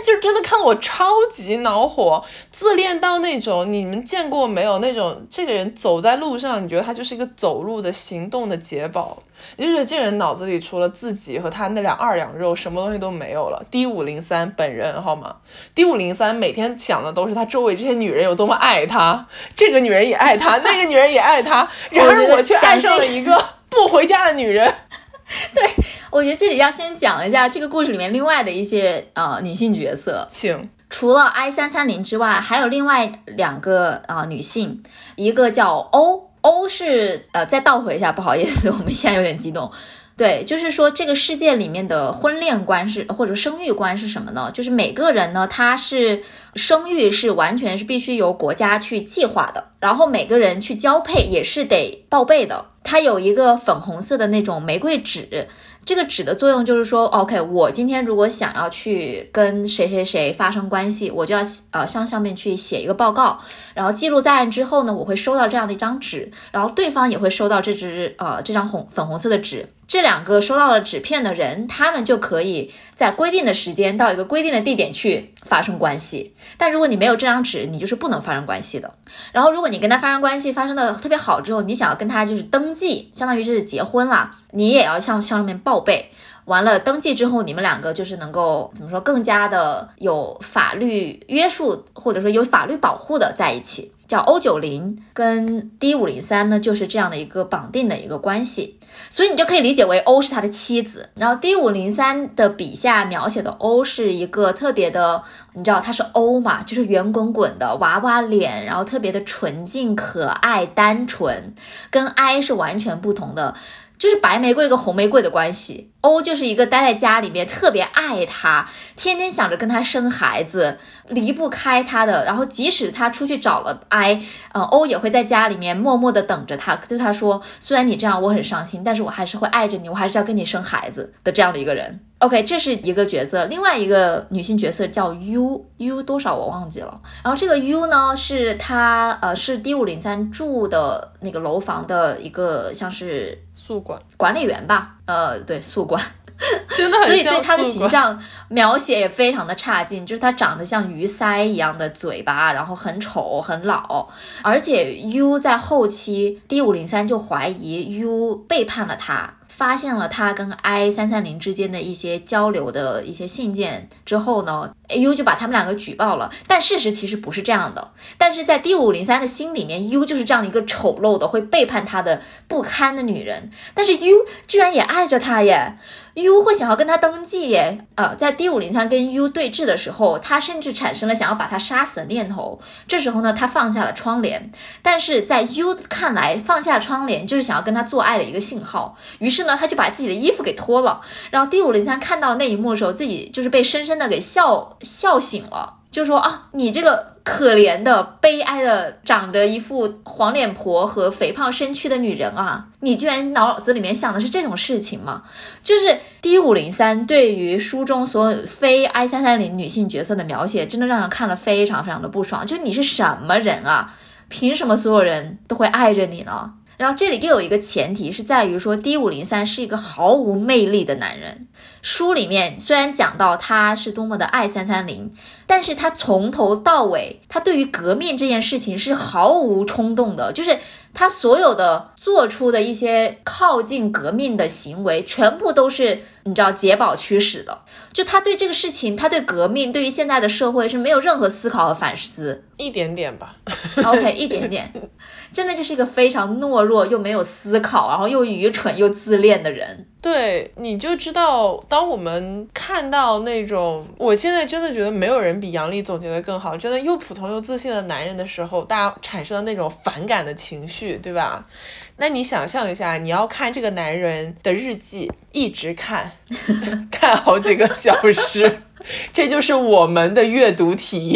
就是真的看得我超级恼火，自恋到那种你们见过没有，那种这个人走在路上，你觉得他就是一个走路的行动的捷宝，你就觉得这人脑子里除了自己和他那两二两肉，什么东西都没有了。D 五零三本人好吗 ？D 五零三每天想的都是他周围这些女人有多么爱他，这个女人也爱他，那个女人也爱他，然而我却爱上了一个不回家的女人。 对，我觉得这里要先讲一下这个故事里面另外的一些呃女性角色， 请。 除了 I 三三零之外，还有另外两个呃女性，一个叫欧，欧是呃再倒回一下，不好意思，我们现在有点激动。对，就是说这个世界里面的婚恋观是或者生育观是什么呢？就是每个人呢，他是生育是完全是必须由国家去计划的，然后每个人去交配也是得报备的。它有一个粉红色的那种玫瑰纸，这个纸的作用就是说 OK， 我今天如果想要去跟谁谁谁发生关系，我就要呃向上面去写一个报告，然后记录在案之后呢，我会收到这样的一张纸，然后对方也会收到这支呃这张红粉红色的纸。这两个收到了纸片的人，他们就可以在规定的时间到一个规定的地点去发生关系。但如果你没有这张纸，你就是不能发生关系的。然后如果你跟他发生关系发生的特别好之后，你想要跟他就是登记，相当于是结婚啦，你也要向上面报备。完了登记之后，你们两个就是能够怎么说，更加的有法律约束，或者说有法律保护的在一起。叫 O 九零 跟 D 五零三 呢，就是这样的一个绑定的一个关系，所以你就可以理解为 O 是他的妻子，然后 D 五零三 的笔下描写的 O 是一个特别的，你知道他是 O 嘛，就是圆滚滚的娃娃脸，然后特别的纯净可爱单纯，跟 I 是完全不同的，就是白玫瑰跟红玫瑰的关系。欧就是一个待在家里面特别爱他，天天想着跟他生孩子，离不开他的，然后即使他出去找了 I， 呃，欧也会在家里面默默的等着他，对他说虽然你这样我很伤心，但是我还是会爱着你，我还是要跟你生孩子的这样的一个人。 OK， 这是一个角色。另外一个女性角色叫 U U 多少我忘记了，然后这个 U 呢是她呃是 D 五零三 住的那个楼房的一个像是宿管管理员吧，呃对，宿管真的很像， 所以对他的形象描写也非常的差劲，就是他长得像鱼鳃一样的嘴巴，然后很丑很老，而且 U 在后期 D 五零三 就怀疑 U 背叛了他，发现了他跟 I 三三零 之间的一些交流的一些信件之后呢， U 就把他们两个举报了，但事实其实不是这样的，但是在 D 五零三 的心里面 U 就是这样一个丑陋的会背叛他的不堪的女人，但是 U 居然也爱着他耶， U 会想要跟他登记耶，呃，在 D 五零三 跟 U 对峙的时候，他甚至产生了想要把他杀死的念头，这时候呢他放下了窗帘，但是在 U 看来放下窗帘就是想要跟他做爱的一个信号，于是呢他就把自己的衣服给脱了，然后 D 五零三 看到了那一幕的时候，自己就是被深深的给笑笑醒了，就说啊，你这个可怜的悲哀的长着一副黄脸婆和肥胖身躯的女人啊，你居然脑子里面想的是这种事情吗？就是 D 五零三 对于书中所有非 I 三三零 女性角色的描写真的让人看了非常非常的不爽，就是你是什么人啊，凭什么所有人都会爱着你呢？然后这里又有一个前提是在于说 D 五零三 是一个毫无魅力的男人，书里面虽然讲到他是多么的爱三三零，但是他从头到尾他对于革命这件事情是毫无冲动的，就是他所有的做出的一些靠近革命的行为全部都是你知道捷宝驱使的，就他对这个事情，他对革命，对于现在的社会是没有任何思考和反思， 一点点吧 OK 一点点，真的就是一个非常懦弱又没有思考，然后又愚蠢又自恋的人。 对，你就知道当我们看到那种，我现在真的觉得没有人比杨笠总结的更好，真的又普通又自信的男人的时候，大家产生的那种反感的情绪，对吧？那你想象一下，你要看这个男人的日记，一直看看好几个小时这就是我们的阅读体验，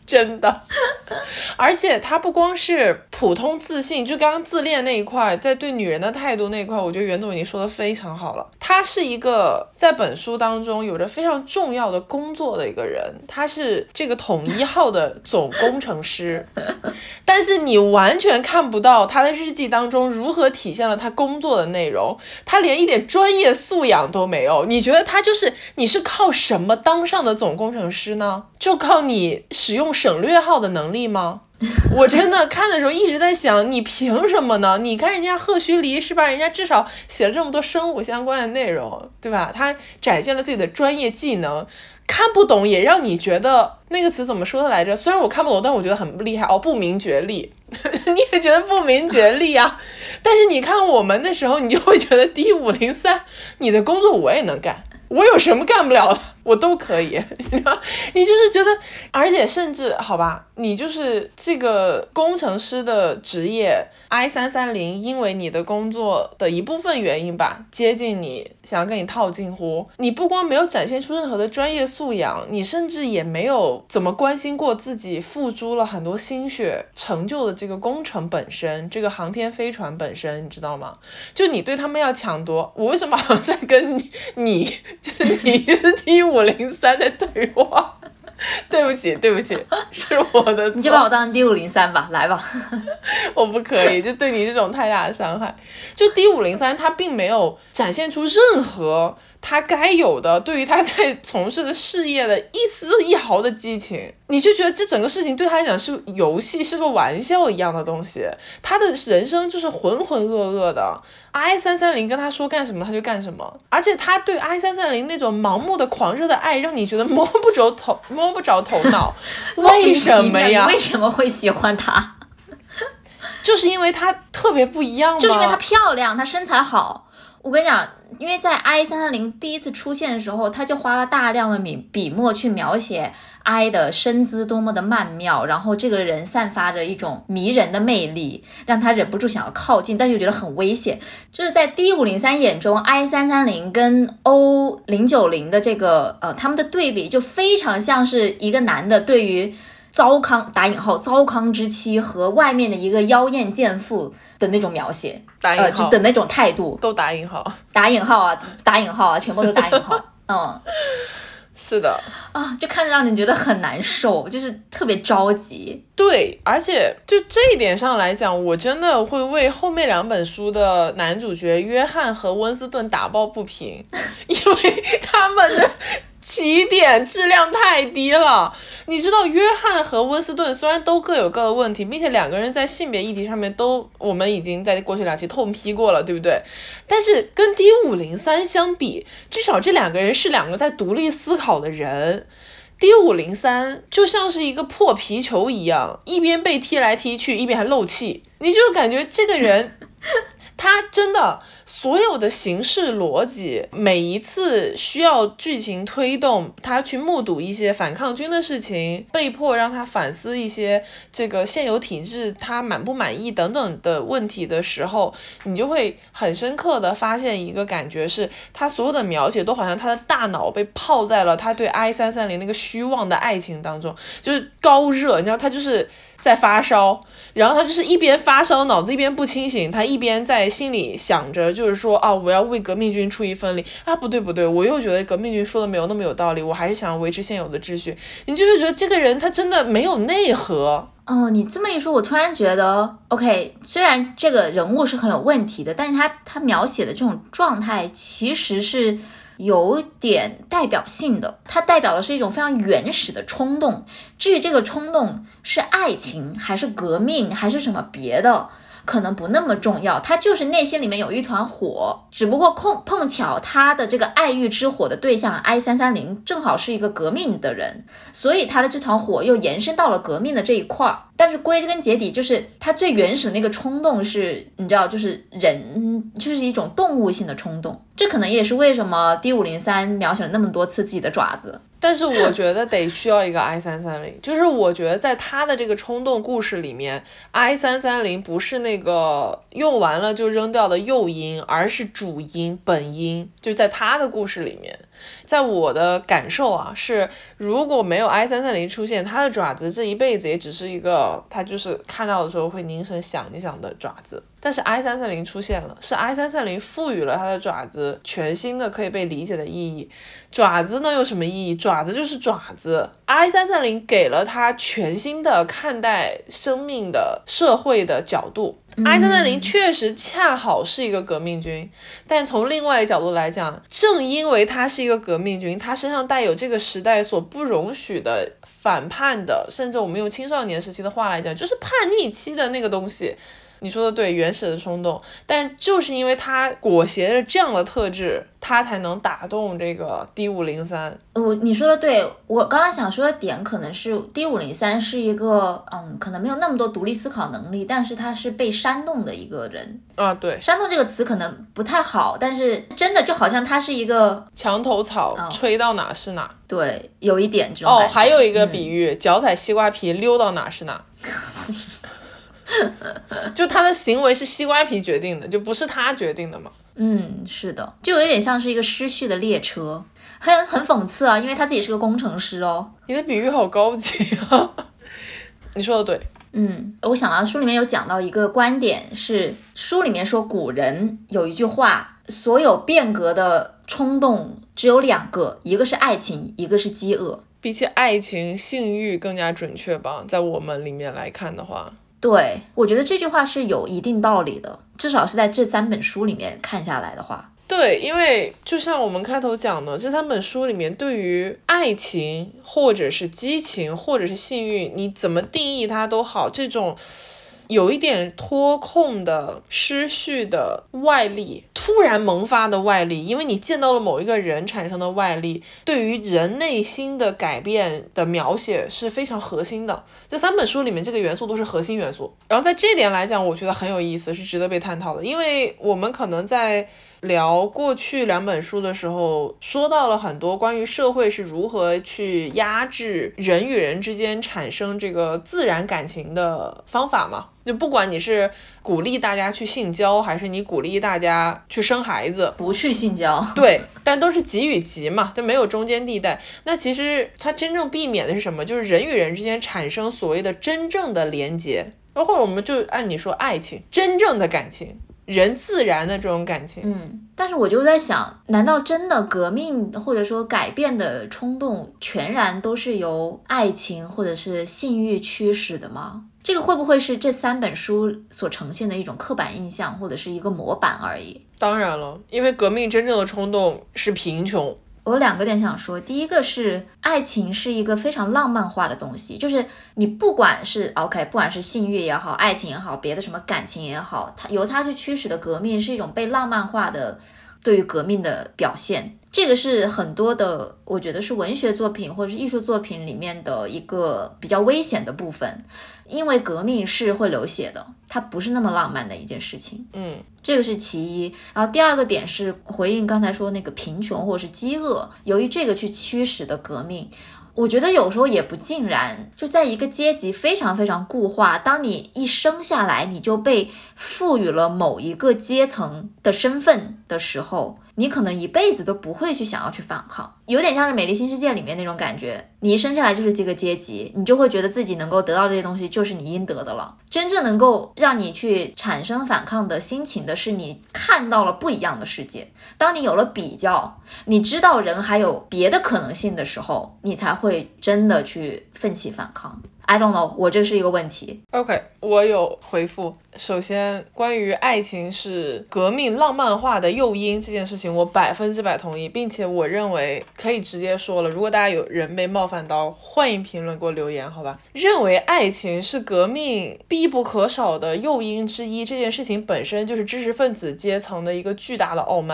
真的。而且他不光是普通自信，就刚刚自恋那一块，在对女人的态度那一块，我觉得袁总已经说的非常好了。他是一个在本书当中有着非常重要的工作的一个人，他是这个统一号的总工程师，但是你完全看不到他的日记当中如何体现了他工作的内容，他连一点专业素养都没有。你觉得他就是你是靠什么当上的总工程师呢？就靠你使用省略号的能力吗？我真的看的时候一直在想，你凭什么呢？你看人家赫胥黎是吧，人家至少写了这么多生物相关的内容，对吧？他展现了自己的专业技能，看不懂也让你觉得那个词怎么说的来着？虽然我看不懂，但我觉得很厉害哦，不明觉厉。你也觉得不明觉厉啊？但是你看我们的时候，你就会觉得 D 五零三，你的工作我也能干，我有什么干不了的？我都可以，你就是觉得，而且甚至好吧，你就是这个工程师的职业 I 三三零，因为你的工作的一部分原因吧，接近你，想要跟你套近乎，你不光没有展现出任何的专业素养，你甚至也没有怎么关心过自己付诸了很多心血成就的这个工程本身，这个航天飞船本身，你知道吗？就你对他们要抢夺，我为什么好像在跟你你就是你就是 T 五零三的对话？对不起对不起，是我的错， 你就把我当成 D 五零三吧，来吧。 我不可以，就对你这种太大的伤害。就 D 五零三他并没有展现出任何他该有的对于他在从事的事业的一丝一毫的激情，你就觉得这整个事情对他来讲是游戏，是个玩笑一样的东西，他的人生就是浑浑噩噩的。I 三三零跟他说干什么他就干什么，而且他对 I 三三零那种盲目的狂热的爱让你觉得摸不着头摸不着头脑。为什么呀？ 你为什么会喜欢他？ 就是因为他特别不一样吗？ 就是因为他漂亮，他身材好。我跟你讲，因为在 I 三三零第一次出现的时候，他就花了大量的笔笔墨去描写 I 的身姿多么的曼妙，然后这个人散发着一种迷人的魅力，让他忍不住想要靠近，但是又觉得很危险。就是在 D 五零三眼中 I 三三零跟 O 零九零的这个呃他们的对比，就非常像是一个男的对于糟糠打引号糟糠之妻和外面的一个妖艳贱妇的那种描写， 打引号、 呃、就的那种态度， 都打引号， 打引号啊，打引号啊，全部都是打引号。嗯， 是的啊，就看着让人觉得很难受，就是特别着急。 对，而且就这一点上来讲，我真的会为后面两本书的男主角约翰和温斯顿打抱不平，因为他们的起点质量太低了。你知道约翰和温斯顿虽然都各有各的问题，并且两个人在性别议题上面都我们已经在过去两期痛批过了，对不对？但是跟 D 五零三 相比，至少这两个人是两个在独立思考的人。D 五零三 就像是一个破皮球一样，一边被踢来踢去，一边还漏气，你就感觉这个人他真的所有的形式逻辑，每一次需要剧情推动他去目睹一些反抗军的事情，被迫让他反思一些这个现有体制他满不满意等等的问题的时候，你就会很深刻的发现一个感觉，是他所有的描写都好像他的大脑被泡在了他对 I 三三零 那个虚妄的爱情当中，就是高热，你知道他就是在发烧，然后他就是一边发烧脑子一边不清醒，他一边在心里想着就是说啊，我要为革命军出一份力啊，不对不对，我又觉得革命军说的没有那么有道理，我还是想维持现有的秩序。你就是觉得这个人他真的没有内核。 哦，你这么一说，我突然觉得 OK， 虽然这个人物是很有问题的，但是他他描写的这种状态其实是有点代表性的，它代表的是一种非常原始的冲动。至于这个冲动是爱情还是革命还是什么别的，可能不那么重要，他就是内心里面有一团火，只不过碰碰巧他的这个爱欲之火的对象 I 三三零 正好是一个革命的人，所以他的这团火又延伸到了革命的这一块。但是归根结底，就是他最原始的那个冲动是，你知道，就是人就是一种动物性的冲动， 这可能也是为什么 D 五零三描写了那么多次自己的爪子。 但是我觉得得需要一个 I 三三零，就是我觉得在他的这个冲动故事里面 I 三三零不是那个用完了就扔掉的诱因，而是主因本因，就在他的故事里面。在我的感受啊，是如果没有 I 三三零出现，他的爪子这一辈子也只是一个他就是看到的时候会凝神想一想的爪子。但是 I 三三零出现了，是 I 三三零赋予了他的爪子全新的可以被理解的意义。爪子呢有什么意义？爪子就是爪子。I 三三零给了他全新的看待生命的社会的角度。 嗯、 I 三三零确实恰好是一个革命军，但从另外一个角度来讲，正因为他是一个革命军，他身上带有这个时代所不容许的反叛的，甚至我们用青少年时期的话来讲，就是叛逆期的那个东西。你说的对，原始的冲动，但就是因为它裹挟着这样的特质，它才能打动这个 D 五零三。 我你说的对，我刚刚想说的点可能是 D 五零三是一个嗯，可能没有那么多独立思考能力，但是他是被煽动的一个人啊。对， 煽动这个词可能不太好，但是真的就好像他是一个墙头草， 哦、 吹到哪是哪。 对，有一点这种感觉。 哦，还有一个比喻，嗯、脚踩西瓜皮溜到哪是哪。就他的行为是西瓜皮决定的，就不是他决定的嘛。 嗯，是的，就有点像是一个失序的列车，很很讽刺啊，因为他自己是个工程师哦。 你的比喻好高级啊。你说的对。 嗯，我想到书里面有讲到一个观点，是书里面说古人有一句话，所有变革的冲动只有两个，一个是爱情，一个是饥饿。 比起爱情，性欲更加准确吧，在我们里面来看的话。 对，我觉得这句话是有一定道理的，至少是在这三本书里面看下来的话。 对，因为就像我们开头讲的，这三本书里面对于爱情或者是激情或者是性欲，你怎么定义它都好，这种有一点脱控的失序的外力，突然萌发的外力，因为你见到了某一个人产生的外力，对于人内心的改变的描写是非常核心的。这三本书里面这个元素都是核心元素，然后在这点来讲我觉得很有意思，是值得被探讨的。因为我们可能在聊过去两本书的时候说到了很多关于社会是如何去压制人与人之间产生这个自然感情的方法嘛，就不管你是鼓励大家去性交，还是你鼓励大家去生孩子不去性交， 对，但都是急与急嘛，就没有中间地带。那其实它真正避免的是什么？就是人与人之间产生所谓的真正的连结，或者我们就按你说爱情，真正的感情，人自然的这种感情。 嗯，但是我就在想，难道真的革命或者说改变的冲动全然都是由爱情或者是性欲驱使的吗？这个会不会是这三本书所呈现的一种刻板印象，或者是一个模板而已？ 当然了，因为革命真正的冲动是贫穷。 我有两个点想说，第一个是爱情是一个非常浪漫化的东西，就是你不管是 OK 不管是性欲也好，爱情也好，别的什么感情也好，它由它去驱使的革命是一种被浪漫化的对于革命的表现。这个是很多的我觉得是文学作品或者是艺术作品里面的一个比较危险的部分，因为革命是会流血的，它不是那么浪漫的一件事情。 嗯， 这个是其一。然后第二个点是回应刚才说那个贫穷或者是饥饿，由于这个去驱使的革命，我觉得有时候也不尽然，就在一个阶级非常非常固化，当你一生下来你就被赋予了某一个阶层的身份的时候，你可能一辈子都不会去想要去反抗，有点像是美丽新世界里面那种感觉，你一生下来就是这个阶级，你就会觉得自己能够得到这些东西就是你应得的了。真正能够让你去产生反抗的心情的是你看到了不一样的世界，当你有了比较，你知道人还有别的可能性的时候，你才会真的去奋起反抗。I don't know， 我这是一个问题。 OK， 我有回复。首先关于爱情是革命浪漫化的诱因这件事情我百分之百同意，并且我认为可以直接说了，如果大家有人被冒犯到，欢迎评论给我留言好吧。认为爱情是革命必不可少的诱因之一，这件事情本身就是知识分子阶层的一个巨大的傲慢。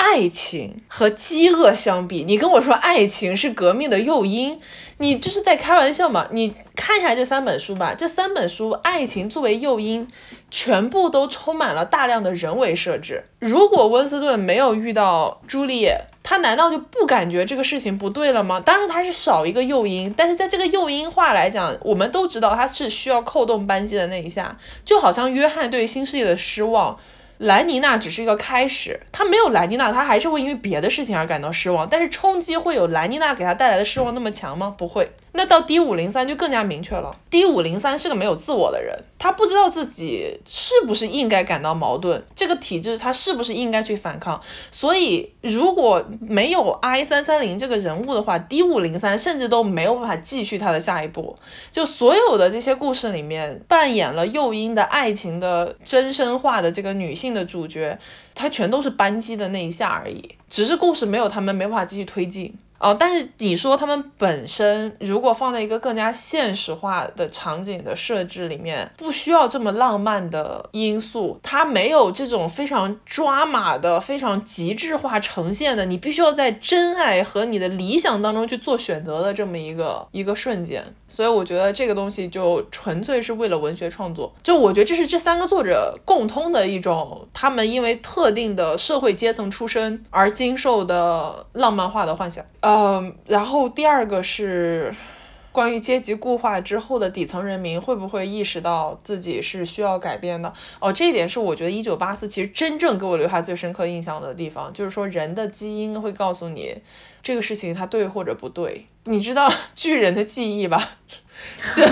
爱情和饥饿相比，你跟我说爱情是革命的诱因，你就是在开玩笑嘛？你看一下这三本书吧，这三本书爱情作为诱因全部都充满了大量的人为设置。如果温斯顿没有遇到朱丽叶，他难道就不感觉这个事情不对了吗？当然他是少一个诱因，但是在这个诱因化来讲，我们都知道他是需要扣动扳机的那一下，就好像约翰对新世界的失望，莱妮娜只是一个开始，他没有莱妮娜他还是会因为别的事情而感到失望，但是冲击会有莱妮娜给他带来的失望那么强吗？不会。那到 D 五零三 就更加明确了， D 五零三 是个没有自我的人，他不知道自己是不是应该感到矛盾，这个体制他是不是应该去反抗，所以如果没有 I 三三零 这个人物的话， D 五零三 甚至都没有办法继续他的下一步。就所有的这些故事里面扮演了诱因的爱情的真身化的这个女性的主角，她全都是扳机的那一下而已，只是故事没有他们没办法继续推进。哦，但是你说他们本身如果放在一个更加现实化的场景的设置里面，不需要这么浪漫的因素，它没有这种非常抓马的非常极致化呈现的，你必须要在真爱和你的理想当中去做选择的这么一个一个瞬间。所以我觉得这个东西就纯粹是为了文学创作，就我觉得这是这三个作者共通的一种，他们因为特定的社会阶层出身而经受的浪漫化的幻想。嗯，然后第二个是关于阶级固化之后的底层人民会不会意识到自己是需要改变的。哦，这一点是我觉得一九八四其实真正给我留下最深刻印象的地方，就是说人的基因会告诉你这个事情它对或者不对。你知道巨人的记忆吧？就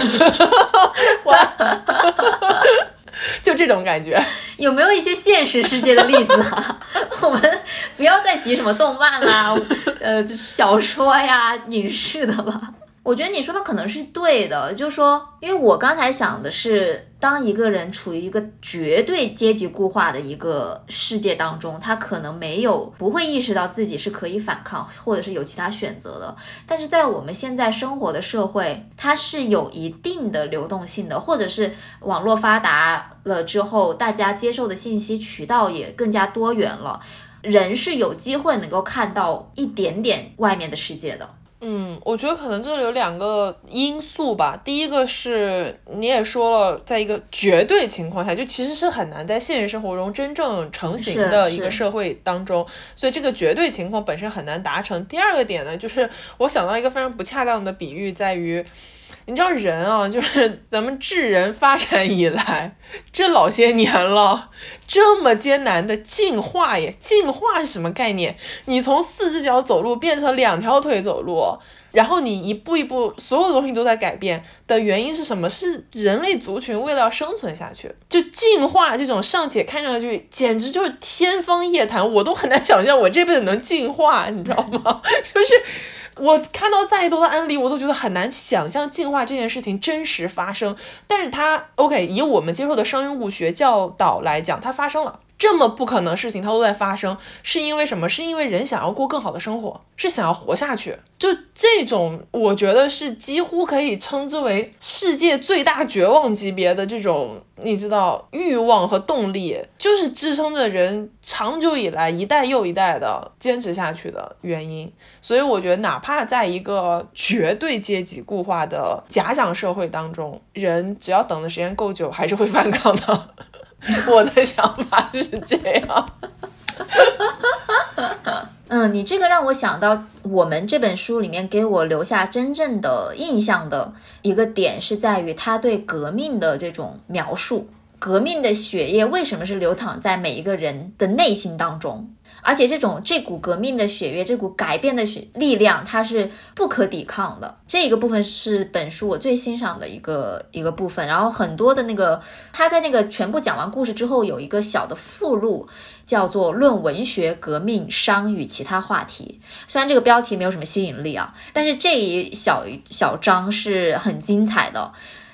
就这种感觉。 有没有一些现实世界的例子啊？我们不要再提什么动漫啦、呃小说呀、影视的了。我觉得你说的可能是对的，就是说，因为我刚才想的是，当一个人处于一个绝对阶级固化的一个世界当中，他可能没有不会意识到自己是可以反抗，或者是有其他选择的。但是在我们现在生活的社会，它是有一定的流动性的，或者是网络发达了之后，大家接受的信息渠道也更加多元了，人是有机会能够看到一点点外面的世界的。 嗯，我觉得可能这里有两个因素吧。第一个是你也说了，在一个绝对情况下，就其实是很难在现实生活中真正成型的一个社会当中，所以这个绝对情况本身很难达成。第二个点呢，就是我想到一个非常不恰当的比喻，在于你知道人啊，就是咱们智人发展以来这老些年了，这么艰难的进化耶，进化是什么概念？你从四只脚走路变成两条腿走路，然后你一步一步所有的东西都在改变的原因是什么？是人类族群为了要生存下去，就进化这种尚且看上去简直就是天方夜谭，我都很难想象我这辈子能进化，你知道吗？就是我看到再多的案例，我都觉得很难想象进化这件事情真实发生。但是它 OK， 以我们接受的生生物学教导来讲，它发生了。这么不可能的事情它都在发生，是因为什么？是因为人想要过更好的生活，是想要活下去。就这种我觉得是几乎可以称之为世界最大绝望级别的这种你知道欲望和动力，就是支撑着人长久以来一代又一代的坚持下去的原因。所以我觉得哪怕在一个绝对阶级固化的假想社会当中，人只要等的时间够久还是会反抗的。我的想法是这样。 嗯，你这个让我想到我们这本书里面给我留下真正的印象的一个点，是在于他对革命的这种描述。革命的血液为什么是流淌在每一个人的内心当中，而且这种这股革命的血液，这股改变的血力量，它是不可抵抗的。这个部分是本书我最欣赏的一个一个部分。然后很多的那个他在那个全部讲完故事之后，有一个小的附录叫做《论文学、革命、商与其他话题》。虽然这个标题没有什么吸引力啊，但是这一小小章是很精彩的。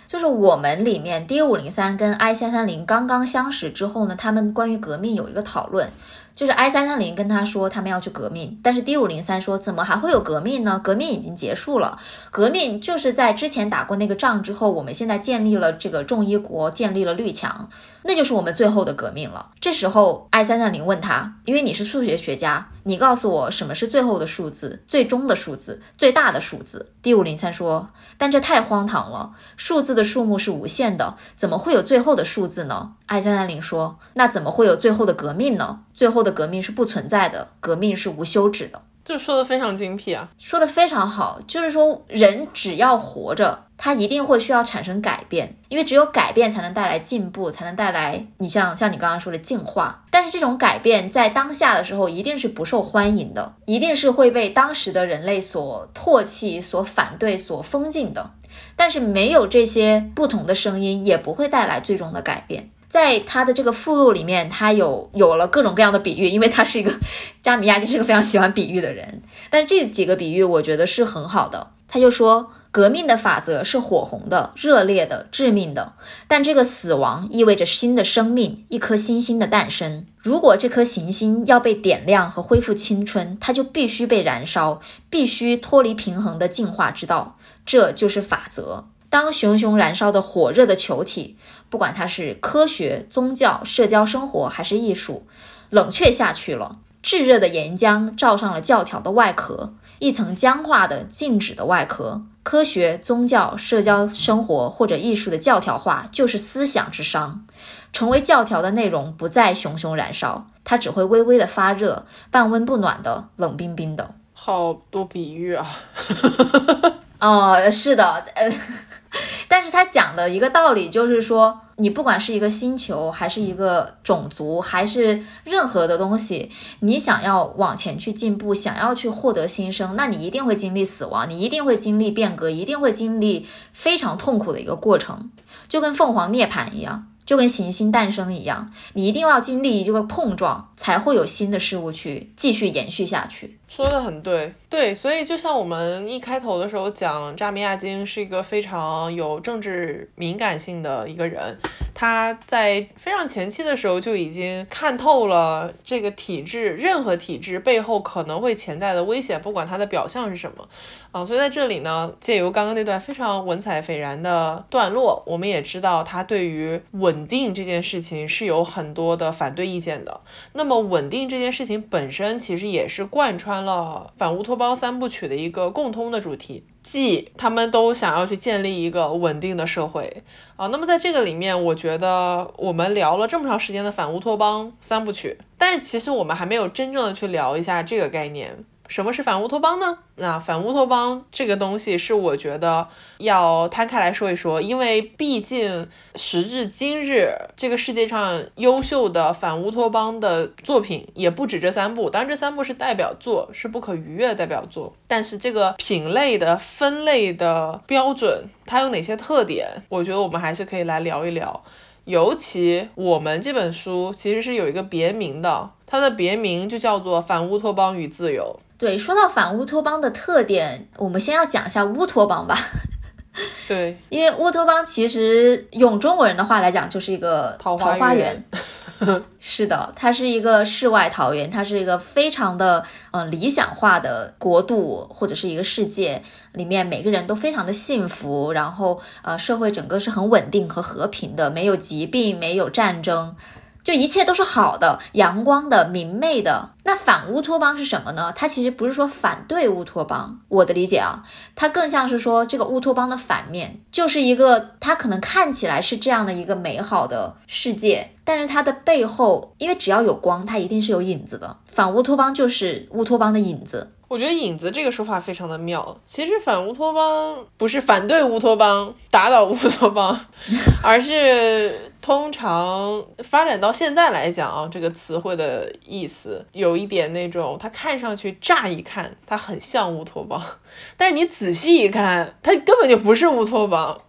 就是我们里面 D 五零三跟 I 三三零刚刚相识之后呢，他们关于革命有一个讨论，就是 I 三三零跟他说他们要去革命，但是 D 五零三说怎么还会有革命呢？革命已经结束了，革命就是在之前打过那个仗之后，我们现在建立了这个众一国，建立了绿墙，那就是我们最后的革命了。这时候 I 三三零问他，因为你是数学学家，你告诉我什么是最后的数字，最终的数字，最大的数字。 D 五零三说，但这太荒唐了，数字的数目是无限的，怎么会有最后的数字呢？ I 三三零说，那怎么会有最后的革命呢？最后的革命是不存在的，革命是无休止的。 就说的非常精辟啊， 说的非常好，就是说人只要活着，他一定会需要产生改变，因为只有改变才能带来进步，才能带来你像像你刚刚说的进化。但是这种改变在当下的时候一定是不受欢迎的，一定是会被当时的人类所唾弃、所反对、所封禁的。但是没有这些不同的声音，也不会带来最终的改变。在他的这个附录里面，他有有了各种各样的比喻，因为他是一个扎米亚金是个非常喜欢比喻的人，但是这几个比喻我觉得是很好的。他就说，革命的法则是火红的、热烈的、致命的，但这个死亡意味着新的生命，一颗新星的诞生。如果这颗行星要被点亮和恢复青春，它就必须被燃烧，必须脱离平衡的进化之道，这就是法则。当熊熊燃烧的火热的球体，不管它是科学、宗教、社交生活还是艺术，冷却下去了，炙热的岩浆罩上了教条的外壳，一层僵化的静止的外壳。科学、宗教、社交生活或者艺术的教条化就是思想之伤，成为教条的内容不再熊熊燃烧，它只会微微的发热，半温不暖的，冷冰冰的。 好多比喻啊哦，是的，呃但是他讲的一个道理就是说，你不管是一个星球还是一个种族还是任何的东西，你想要往前去进步，想要去获得新生，那你一定会经历死亡，你一定会经历变革，一定会经历非常痛苦的一个过程，就跟凤凰涅槃一样，就跟行星诞生一样，你一定要经历这个碰撞，才会有新的事物去继续延续下去。 说的很对，对，所以就像我们一开头的时候讲，扎米亚金是一个非常有政治敏感性的一个人，他在非常前期的时候就已经看透了这个体制，任何体制背后可能会潜在的危险，不管它的表象是什么啊、呃。所以在这里呢，借由刚刚那段非常文采斐然的段落，我们也知道他对于稳定这件事情是有很多的反对意见的。那么稳定这件事情本身其实也是贯穿了反乌托邦三部曲的一个共通的主题，即他们都想要去建立一个稳定的社会啊。那么在这个里面，我觉得我们聊了这么长时间的反乌托邦三部曲，但其实我们还没有真正的去聊一下这个概念。什么是反乌托邦呢？那反乌托邦这个东西是我觉得要摊开来说一说，因为毕竟时至今日这个世界上优秀的反乌托邦的作品也不止这三部，当然这三部是代表作，是不可逾越的代表作，但是这个品类的分类的标准它有哪些特点，我觉得我们还是可以来聊一聊。尤其我们这本书其实是有一个别名的，它的别名就叫做反乌托邦与自由。 对，说到反乌托邦的特点，我们先要讲一下乌托邦吧。 对， 因为乌托邦其实用中国人的话来讲就是一个桃花花源是的，它是一个世外桃源，它是一个非常的嗯、呃、理想化的国度或者是一个世界，里面每个人都非常的幸福，然后呃社会整个是很稳定和和平的，没有疾病，没有战争，就一切都是好的、阳光的、明媚的。那反乌托邦是什么呢？它其实不是说反对乌托邦，我的理解啊，它更像是说这个乌托邦的反面，就是一个它可能看起来是这样的一个美好的世界，但是它的背后，因为只要有光，它一定是有影子的。反乌托邦就是乌托邦的影子。 我觉得影子这个说法非常的妙，其实反乌托邦不是反对乌托邦、打倒乌托邦，而是通常发展到现在来讲啊，这个词汇的意思有一点那种，它看上去乍一看它很像乌托邦，但是你仔细一看，它根本就不是乌托邦。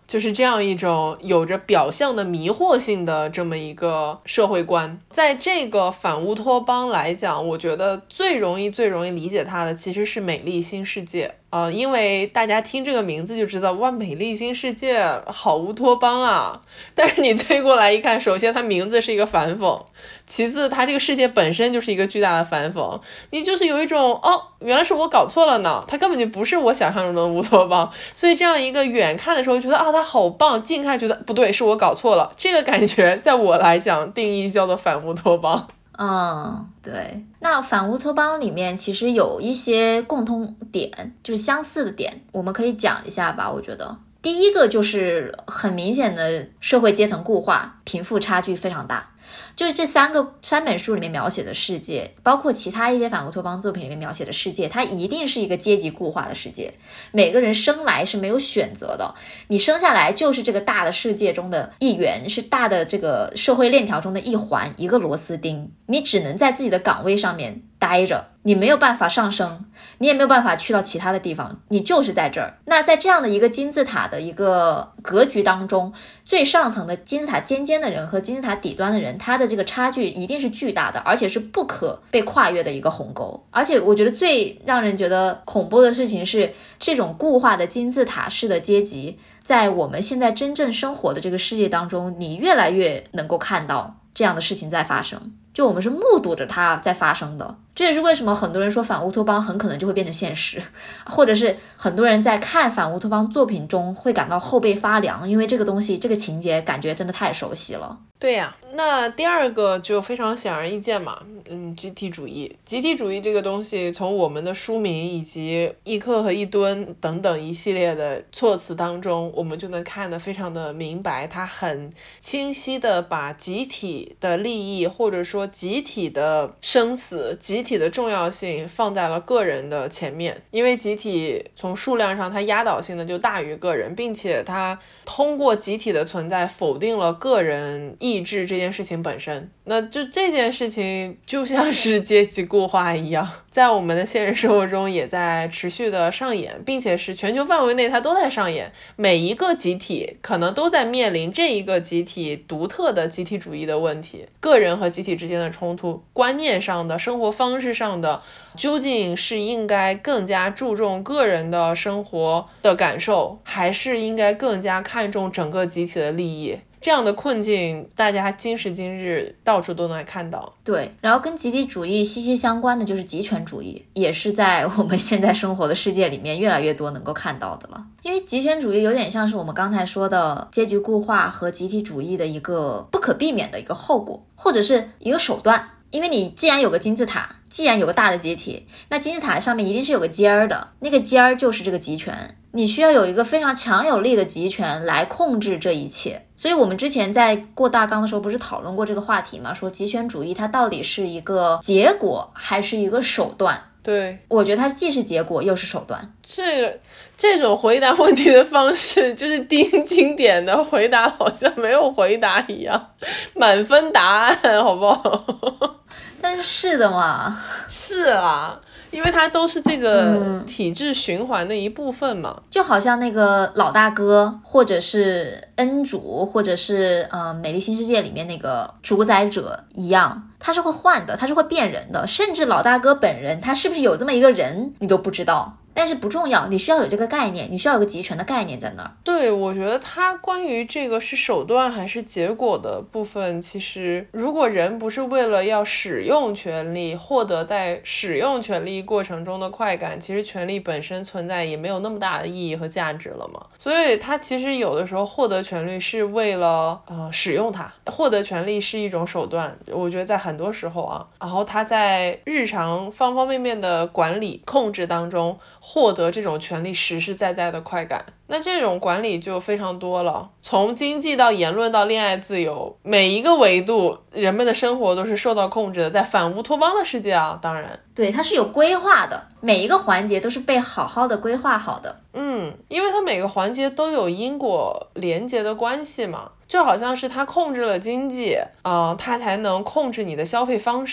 就是这样一种有着表象的迷惑性的这么一个社会观。在这个反乌托邦来讲，我觉得最容易最容易理解它的其实是美丽新世界。呃，因为大家听这个名字就知道，哇，美丽新世界好乌托邦啊。但是你推过来一看，首先它名字是一个反讽，其次它这个世界本身就是一个巨大的反讽，你就是有一种哦，原来是我搞错了呢，它根本就不是我想象中的乌托邦。所以这样一个远看的时候觉得啊它好棒，近看觉得不对，是我搞错了，这个感觉在我来讲定义叫做反乌托邦。 嗯，对。那反乌托邦里面其实有一些共通点，就是相似的点，我们可以讲一下吧。我觉得第一个就是很明显的社会阶层固化，贫富差距非常大。就是这三个三本书里面描写的世界，包括其他一些反乌托邦作品里面描写的世界，它一定是一个阶级固化的世界。每个人生来是没有选择的，你生下来就是这个大的世界中的一员，是大的这个社会链条中的一环，一个螺丝钉。你只能在自己的岗位上面待着，你没有办法上升，你也没有办法去到其他的地方，你就是在这儿。那在这样的一个金字塔的一个格局当中，最上层的金字塔尖尖的人和金字塔底端的人，他的这个差距一定是巨大的，而且是不可被跨越的一个鸿沟。而且我觉得最让人觉得恐怖的事情是，这种固化的金字塔式的阶级，在我们现在真正生活的这个世界当中，你越来越能够看到这样的事情在发生，就我们是目睹着它在发生的。这也是为什么很多人说反乌托邦很可能就会变成现实，或者是很多人在看反乌托邦作品中会感到后背发凉，因为这个东西这个情节感觉真的太熟悉了。 对呀，那第二个就非常显而易见嘛，嗯，集体主义。集体主义这个东西，从我们的书名以及一克和一吨等等一系列的措辞当中，我们就能看得非常的明白，它很清晰的把集体的利益或者说集体的生死、集体的重要性放在了个人的前面。因为集体从数量上它压倒性的就大于个人，并且它通过集体的存在否定了个人意志这件事情本身。那就这件事情就像是阶级固化一样，在我们的现实生活中也在持续的上演，并且是全球范围内它都在上演。每一个集体可能都在面临这一个集体独特的集体主义的问题，个人和集体之间的冲突，观念上的、生活方式上的，究竟是应该更加注重个人的生活的感受，还是应该更加看重整个集体的利益？这样的困境大家今时今日到处都能看到。 对，然后跟集体主义息息相关的就是极权主义，也是在我们现在生活的世界里面越来越多能够看到的了。因为极权主义有点像是我们刚才说的阶级固化和集体主义的一个不可避免的一个后果，或者是一个手段。因为你既然有个金字塔，既然有个大的集体，那金字塔上面一定是有个尖儿的，那个尖儿就是这个集权，你需要有一个非常强有力的集权来控制这一切。所以我们之前在过大纲的时候不是讨论过这个话题吗？说极权主义它到底是一个结果还是一个手段？ 对， 我觉得它既是结果又是手段。 这个这种回答问题的方式就是钉经典的回答，好像没有回答一样，满分答案好不好？ 但是是的嘛， 是啊，因为它都是这个体制循环的一部分嘛。 嗯、就好像那个老大哥，或者是恩主，或者是呃美丽新世界里面那个主宰者一样，他是会换的，他是会变人的，甚至老大哥本人他是不是有这么一个人你都不知道。但是不重要，你需要有这个概念，你需要有个集权的概念在那儿。 对，我觉得它关于这个是手段还是结果的部分，其实如果人不是为了要使用权力，获得在使用权力过程中的快感，其实权力本身存在也没有那么大的意义和价值了嘛。所以它其实有的时候获得权力是为了呃使用它，获得权力是一种手段，我觉得在很多时候啊，然后它在日常方方面面的管理控制当中获得这种权力实实在在的快感。那这种管理就非常多了，从经济到言论到恋爱自由，每一个维度人们的生活都是受到控制的，在反乌托邦的世界啊，当然对，它是有规划的，每一个环节都是被好好的规划好的。 嗯，因为它每个环节都有因果连结的关系嘛，就好像是它控制了经济啊、呃，它才能控制你的消费方式。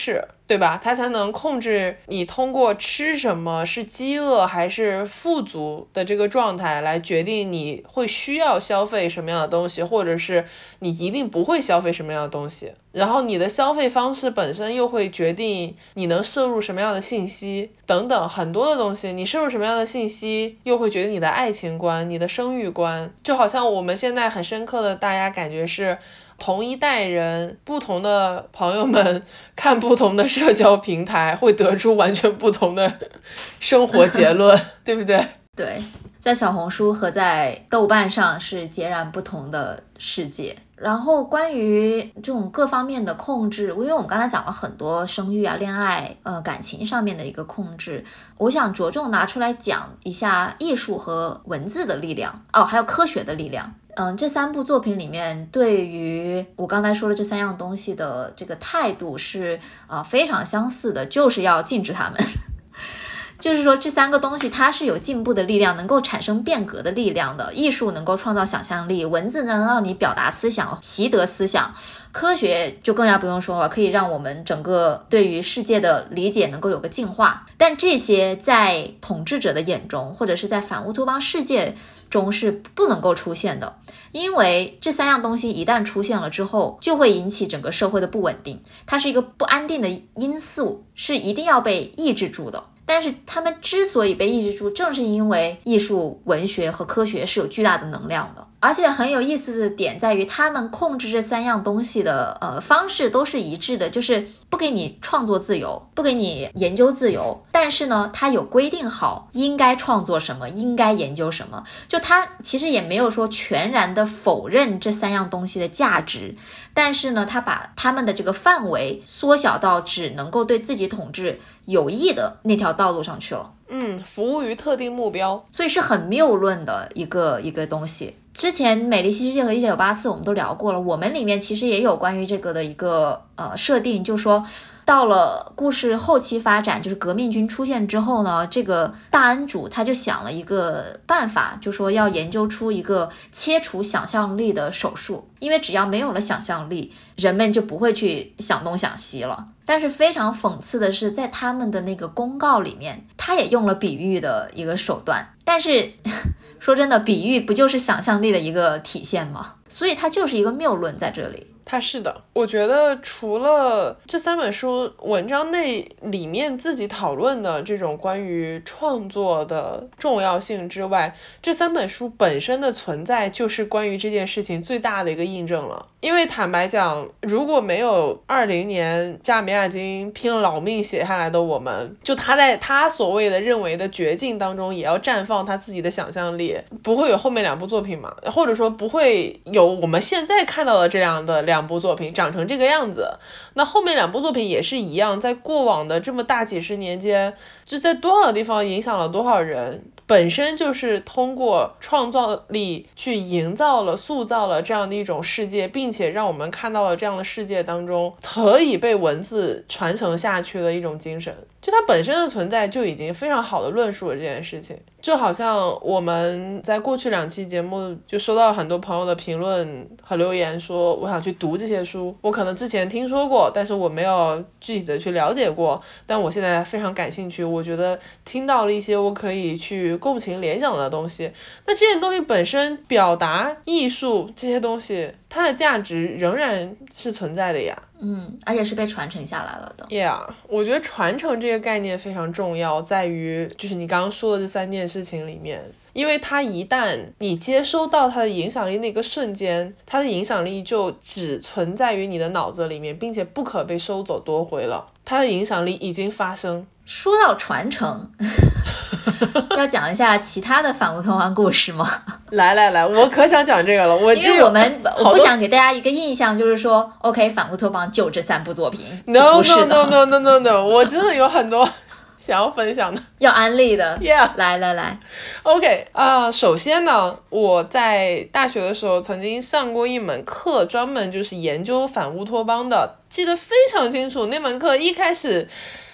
对吧？它才能控制你通过吃什么是饥饿还是富足的这个状态来决定你会需要消费什么样的东西，或者是你一定不会消费什么样的东西。然后你的消费方式本身又会决定你能摄入什么样的信息等等很多的东西，你摄入什么样的信息又会决定你的爱情观、你的生育观。就好像我们现在很深刻的大家感觉是同一代人不同的朋友们看不同的社交平台会得出完全不同的生活结论对不对？ 对，在小红书和在豆瓣上是截然不同的世界。然后关于这种各方面的控制，因为我们刚才讲了很多生育啊、恋爱、呃感情上面的一个控制，我想着重拿出来讲一下艺术和文字的力量哦，还有科学的力量。嗯，这三部作品里面，对于我刚才说的这三样东西的这个态度是啊、呃、非常相似的，就是要禁止它们。就是说这三个东西它是有进步的力量，能够产生变革的力量的。艺术能够创造想象力，文字能让你表达思想、习得思想，科学就更加不用说了，可以让我们整个对于世界的理解能够有个进化。但这些在统治者的眼中，或者是在反乌托邦世界中是不能够出现的，因为这三样东西一旦出现了之后，就会引起整个社会的不稳定，它是一个不安定的因素，是一定要被抑制住的。但是他们之所以被抑制住，正是因为艺术、文学和科学是有巨大的能量的。而且很有意思的点在于，他们控制这三样东西的呃方式都是一致的，就是不给你创作自由，不给你研究自由，但是呢，它有规定好应该创作什么，应该研究什么。就它其实也没有说全然的否认这三样东西的价值，但是呢，它把他们的这个范围缩小到只能够对自己统治有益的那条道路上去了。 嗯，服务于特定目标， 所以是很谬论的一个一个东西。之前美丽新世界和一九八四我们都聊过了，我们里面其实也有关于这个的一个呃设定，就说到了故事后期发展，就是革命军出现之后呢，这个大恩主他就想了一个办法，就说要研究出一个切除想象力的手术，因为只要没有了想象力，人们就不会去想东想西了。但是非常讽刺的是，在他们的那个公告里面，他也用了比喻的一个手段，但是说真的，比喻不就是想象力的一个体现吗？所以它就是一个谬论在这里。 它是的，我觉得除了这三本书文章内里面自己讨论的这种关于创作的重要性之外，这三本书本身的存在就是关于这件事情最大的一个印证了。因为坦白讲，如果没有二零年扎米亚金拼老命写下来的我们，就他在他所谓的认为的绝境当中也要绽放他自己的想象力，不会有后面两部作品嘛，或者说不会有我们现在看到的这样的两部作品长成这个样子。那后面两部作品也是一样，在过往的这么大几十年间，就在多少地方影响了多少人，本身就是通过创造力去营造了、塑造了这样的一种世界，并且让我们看到了这样的世界当中可以被文字传承下去的一种精神。就它本身的存在就已经非常好的论述了这件事情。就好像我们在过去两期节目就收到了很多朋友的评论和留言，说我想去读这些书，我可能之前听说过，但是我没有具体的去了解过，但我现在非常感兴趣，我觉得听到了一些我可以去共情联想的东西。那这些东西本身表达艺术这些东西，它的价值仍然是存在的呀。 嗯，而且是被传承下来了的。 Yeah， 我觉得传承这个概念非常重要，在于就是你刚刚说的这三件事情里面，因为它一旦你接收到它的影响力那个瞬间，它的影响力就只存在于你的脑子里面，并且不可被收走夺回了，它的影响力已经发生。 说到传承要讲一下其他的反乌托邦故事吗？ 来来来，我可想讲这个了。我因为我们我不想给大家一个印象，就是说 OK 反乌托邦就这三部作品。 No no no no no no no 我真的有很多想要分享的， 要安利的。 Yeah， 来来来 OK 啊、呃，首先呢，我在大学的时候曾经上过一门课，专门就是研究反乌托邦的，记得非常清楚。那门课一开始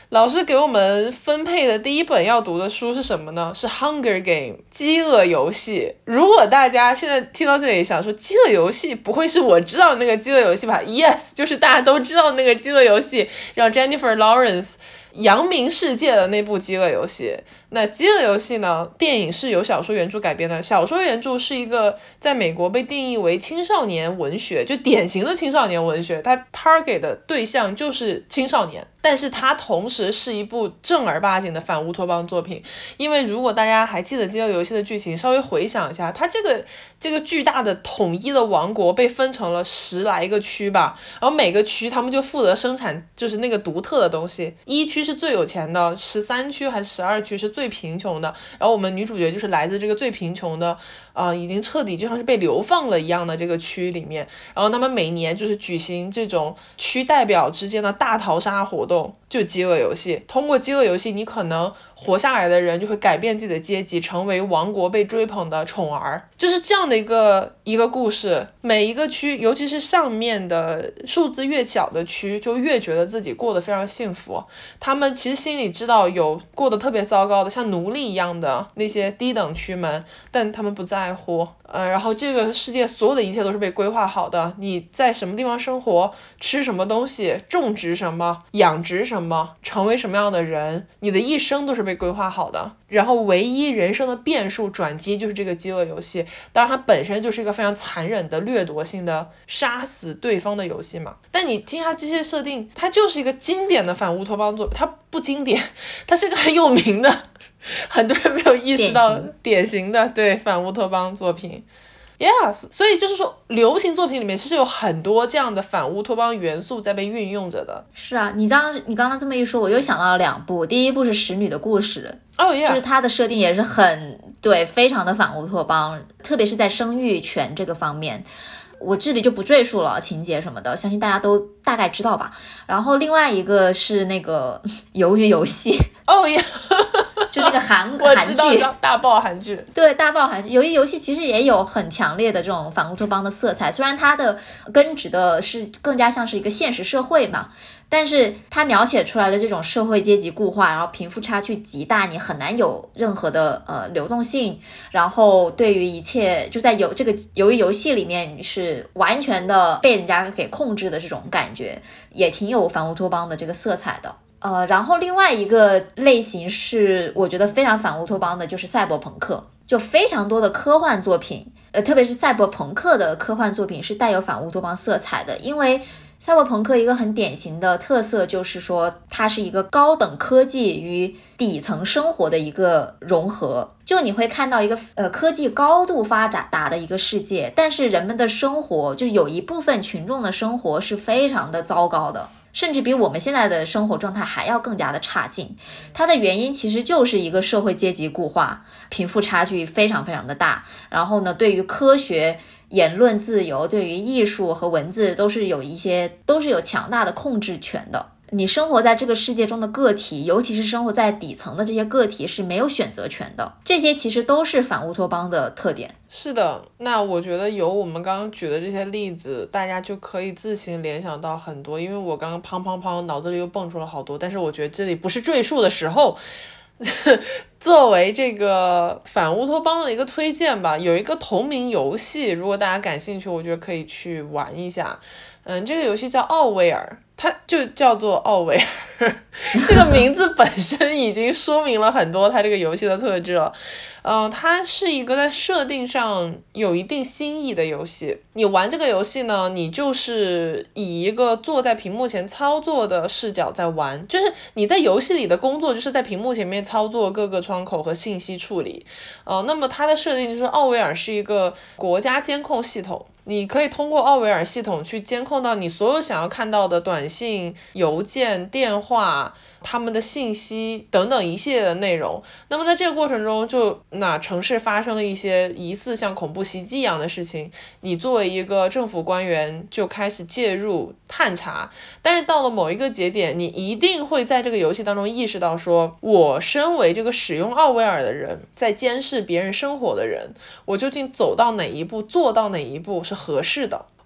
老师给我们分配的第一本要读的书是什么呢？是 Hunger Game 饥饿游戏。如果大家现在听到这里想说饥饿游戏不会是我知道那个饥饿游戏吧？ Yes， 就是大家都知道那个饥饿游戏，让 Jennifer Lawrence 扬名世界的那部饥饿游戏。那饥饿游戏呢，电影是由小说原著改编的，小说原著是一个在美国被定义为青少年文学，就典型的青少年文学，它 target 的对象就是青少年，但是它同时是一部正儿八经的反乌托邦作品。因为如果大家还记得饥饿游戏的剧情，稍微回想一下，它这个这个巨大的统一的王国被分成了十来个区吧，然后每个区他们就负责生产就是那个独特的东西，一区是最有钱的，十三区还是十二区是最贫穷的，然后我们女主角就是来自这个最贫穷的呃，已经彻底就像是被流放了一样的这个区里面，然后他们每年就是举行这种区代表之间的大逃杀活动，就饥饿游戏。通过饥饿游戏，你可能活下来的人就会改变自己的阶级，成为王国被追捧的宠儿，就是这样的一个一个故事。每一个区，尤其是上面的数字越小的区，就越觉得自己过得非常幸福。他们其实心里知道有过得特别糟糕的，像奴隶一样的那些低等区们，但他们不在乎。呃，然后这个世界所有的一切都是被规划好的，你在什么地方生活，吃什么东西，种植什么，养殖什么，成为什么样的人，你的一生都是被规划好的。然后唯一人生的变数转机就是这个饥饿游戏，当然它本身就是一个非常残忍的掠夺性的杀死对方的游戏嘛。但你听它这些设定，它就是一个经典的反乌托邦作品，它不经典，它是个很有名的，很多人没有意识到典型的对反乌托邦作品。Yeah， 所以就是说流行作品里面其实有很多这样的反乌托邦元素在被运用着的。 是啊，你刚你刚刚这么一说，我又想到了两部。第一部是《使女的故事》， 哦、oh, yeah. 就是它的设定也是很对，非常的反乌托邦，特别是在生育权这个方面。我这里就不赘述了情节什么的，相信大家都大概知道吧。然后另外一个是那个鱿鱼游戏， 哦耶， 就那个韩我知道韩剧， 大爆韩剧， 对，大爆韩剧。鱿鱼游戏其实也有很强烈的这种反乌托邦的色彩，虽然它的根植的是更加像是一个现实社会嘛，但是它描写出来的这种社会阶级固化，然后贫富差距极大，你很难有任何的呃流动性，然后对于一切就在有这个鱿鱼游戏里面是完全的被人家给控制的这种感觉，也挺有反乌托邦的这个色彩的。呃，然后另外一个类型是我觉得非常反乌托邦的，就是赛博朋克，就非常多的科幻作品，呃，特别是赛博朋克的科幻作品是带有反乌托邦色彩的，因为赛博朋克一个很典型的特色就是说，它是一个高等科技与底层生活的一个融合。就你会看到一个呃科技高度发展达的一个世界，但是人们的生活，就有一部分群众的生活是非常的糟糕的，甚至比我们现在的生活状态还要更加的差劲。它的原因其实就是一个社会阶级固化，贫富差距非常非常的大，然后呢，对于科学、言论自由，对于艺术和文字都是有一些都是有强大的控制权的。你生活在这个世界中的个体，尤其是生活在底层的这些个体是没有选择权的，这些其实都是反乌托邦的特点。 是的，那我觉得有我们刚刚举的这些例子，大家就可以自行联想到很多，因为我刚刚砰砰砰脑子里又蹦出了好多，但是我觉得这里不是赘述的时候。作为这个反乌托邦的一个推荐吧，有一个同名游戏，如果大家感兴趣，我觉得可以去玩一下。嗯，这个游戏叫奥威尔，它就叫做奥威尔，这个名字本身已经说明了很多它这个游戏的特质了。嗯、呃，它是一个在设定上有一定新意的游戏。你玩这个游戏呢，你就是以一个坐在屏幕前操作的视角在玩，就是你在游戏里的工作就是在屏幕前面操作各个窗口和信息处理。呃，那么它的设定就是奥威尔是一个国家监控系统。你可以通过奥维尔系统去监控到你所有想要看到的短信、邮件、电话、他们的信息等等一系列的内容。那么在这个过程中，就那城市发生了一些疑似像恐怖袭击一样的事情，你作为一个政府官员就开始介入探查。但是到了某一个节点，你一定会在这个游戏当中意识到说，我身为这个使用奥维尔的人，在监视别人生活的人，我究竟走到哪一步，做到哪一步是合适的。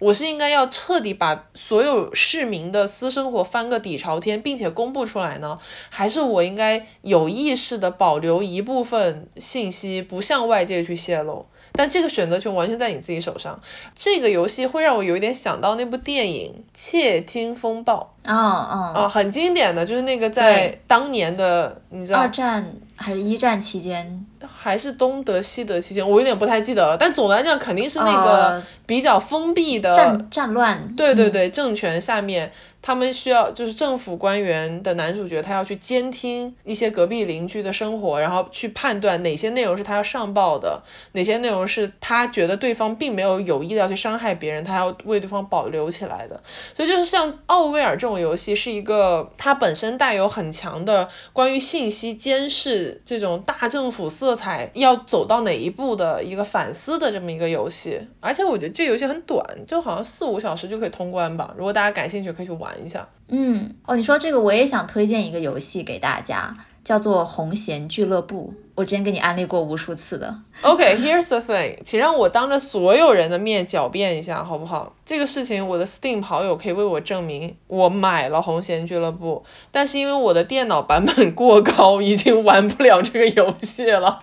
我是应该要彻底把所有市民的私生活翻个底朝天并且公布出来呢，还是我应该有意识的保留一部分信息不向外界去泄露？但这个选择权完全在你自己手上。这个游戏会让我有一点想到那部电影《窃听风暴》。 哦哦哦，很经典的，就是那个在当年的你知道二战还是一战期间， 还是东德西德期间，我有点不太记得了。但总的来讲，肯定是那个比较封闭的、 呃、战战乱， 对对对、嗯，政权下面。他们需要就是政府官员的男主角，他要去监听一些隔壁邻居的生活，然后去判断哪些内容是他要上报的，哪些内容是他觉得对方并没有有意的要去伤害别人，他要为对方保留起来的。所以就是像奥威尔这种游戏，是一个它本身带有很强的关于信息监视这种大政府色彩要走到哪一步的一个反思的这么一个游戏。而且我觉得这个游戏很短，就好像四五小时就可以通关吧，如果大家感兴趣可以去玩一下。 嗯，哦，你说这个我也想推荐一个游戏给大家，叫做红弦俱乐部，我之前给你安利过无数次的。 OK, here's the thing， 请让我当着所有人的面狡辩一下好不好？这个事情我的 Steam 好友可以为我证明，我买了红弦俱乐部，但是因为我的电脑版本过高，已经玩不了这个游戏了。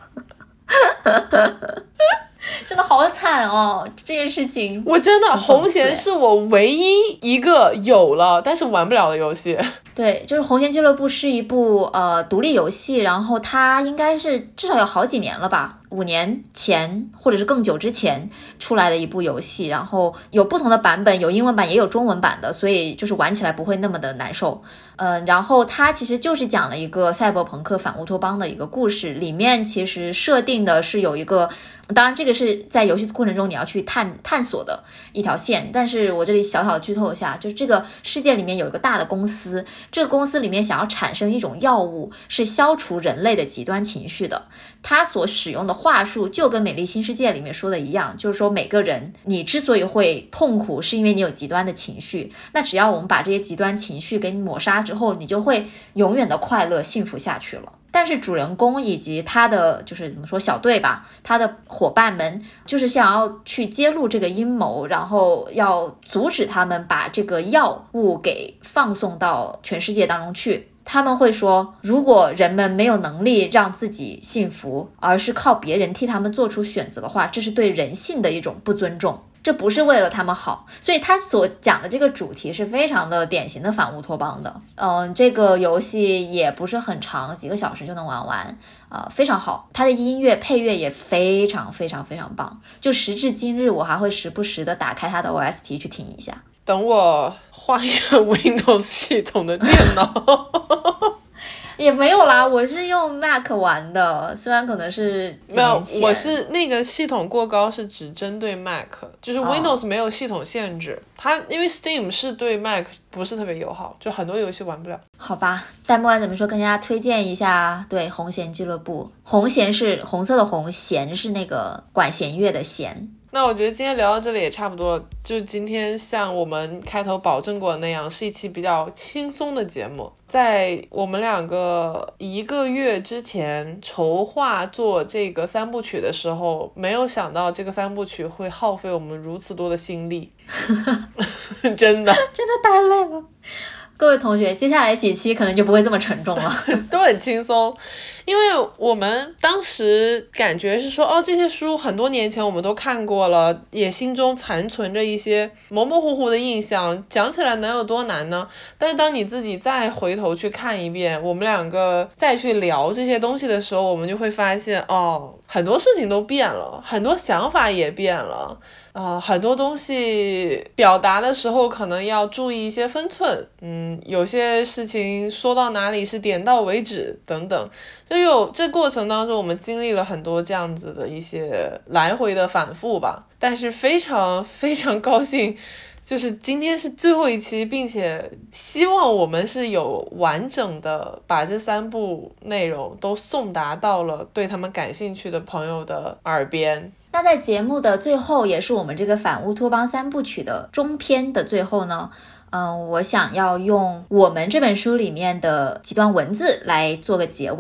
真的好惨哦，这件事情我真的红弦是我唯一一个有了但是玩不了的游戏。 对，就是红弦俱乐部是一部呃独立游戏，然后它应该是至少有好几年了吧，五年前或者是更久之前出来的一部游戏，然后有不同的版本，有英文版也有中文版的，所以就是玩起来不会那么的难受。嗯、呃，然后它其实就是讲了一个赛博朋克反乌托邦的一个故事，里面其实设定的是有一个，当然这个是在游戏过程中你要去探探索的一条线，但是我这里小小的剧透一下，就是这个世界里面有一个大的公司，这个公司里面想要产生一种药物，是消除人类的极端情绪的。它所使用的话术就跟美丽新世界里面说的一样，就是说每个人你之所以会痛苦是因为你有极端的情绪，那只要我们把这些极端情绪给你抹杀之后，你就会永远的快乐幸福下去了。但是主人公以及他的就是怎么说小队吧，他的伙伴们就是想要去揭露这个阴谋，然后要阻止他们把这个药物给放送到全世界当中去。他们会说，如果人们没有能力让自己幸福，而是靠别人替他们做出选择的话，这是对人性的一种不尊重，这不是为了他们好。所以他所讲的这个主题是非常的典型的反乌托邦的。嗯，这个游戏也不是很长，几个小时就能玩完，呃，非常好。它的音乐配乐也非常非常非常棒，就时至今日我还会时不时的打开它的 O S T 去听一下。 等我换一个 Windows 系统的电脑。 也没有啦，我是用 Mac 玩的，虽然可能是几年前。 没有，我是那个系统过高是只针对 Mac， 就是 Windows 没有系统限制、哦、它因为 Steam 是对 Mac 不是特别友好，就很多游戏玩不了。 好吧，弹幕怎么说，跟大家推荐一下，对，红弦俱乐部。红弦是红色的红，弦是那个管弦乐的弦。 那我觉得今天聊到这里也差不多，就今天像我们开头保证过的那样，是一期比较轻松的节目。在我们两个一个月之前筹划做这个三部曲的时候，没有想到这个三部曲会耗费我们如此多的心力。真的真的太累了。各位同学，接下来几期可能就不会这么沉重了。 都很轻松，因为我们当时感觉是说，哦，这些书很多年前我们都看过了，也心中残存着一些模模糊糊的印象，讲起来能有多难呢？但是当你自己再回头去看一遍，我们两个再去聊这些东西的时候，我们就会发现，哦，很多事情都变了，很多想法也变了。呃，很多东西表达的时候可能要注意一些分寸，嗯，有些事情说到哪里是点到为止等等，就有这过程当中我们经历了很多这样子的一些来回的反复吧，但是非常非常高兴，就是今天是最后一期，并且希望我们是有完整的把这三部内容都送达到了对他们感兴趣的朋友的耳边。 那在节目的最后，也是我们这个反乌托邦三部曲的中篇的最后呢，嗯，我想要用我们这本书里面的几段文字来做个结尾吧。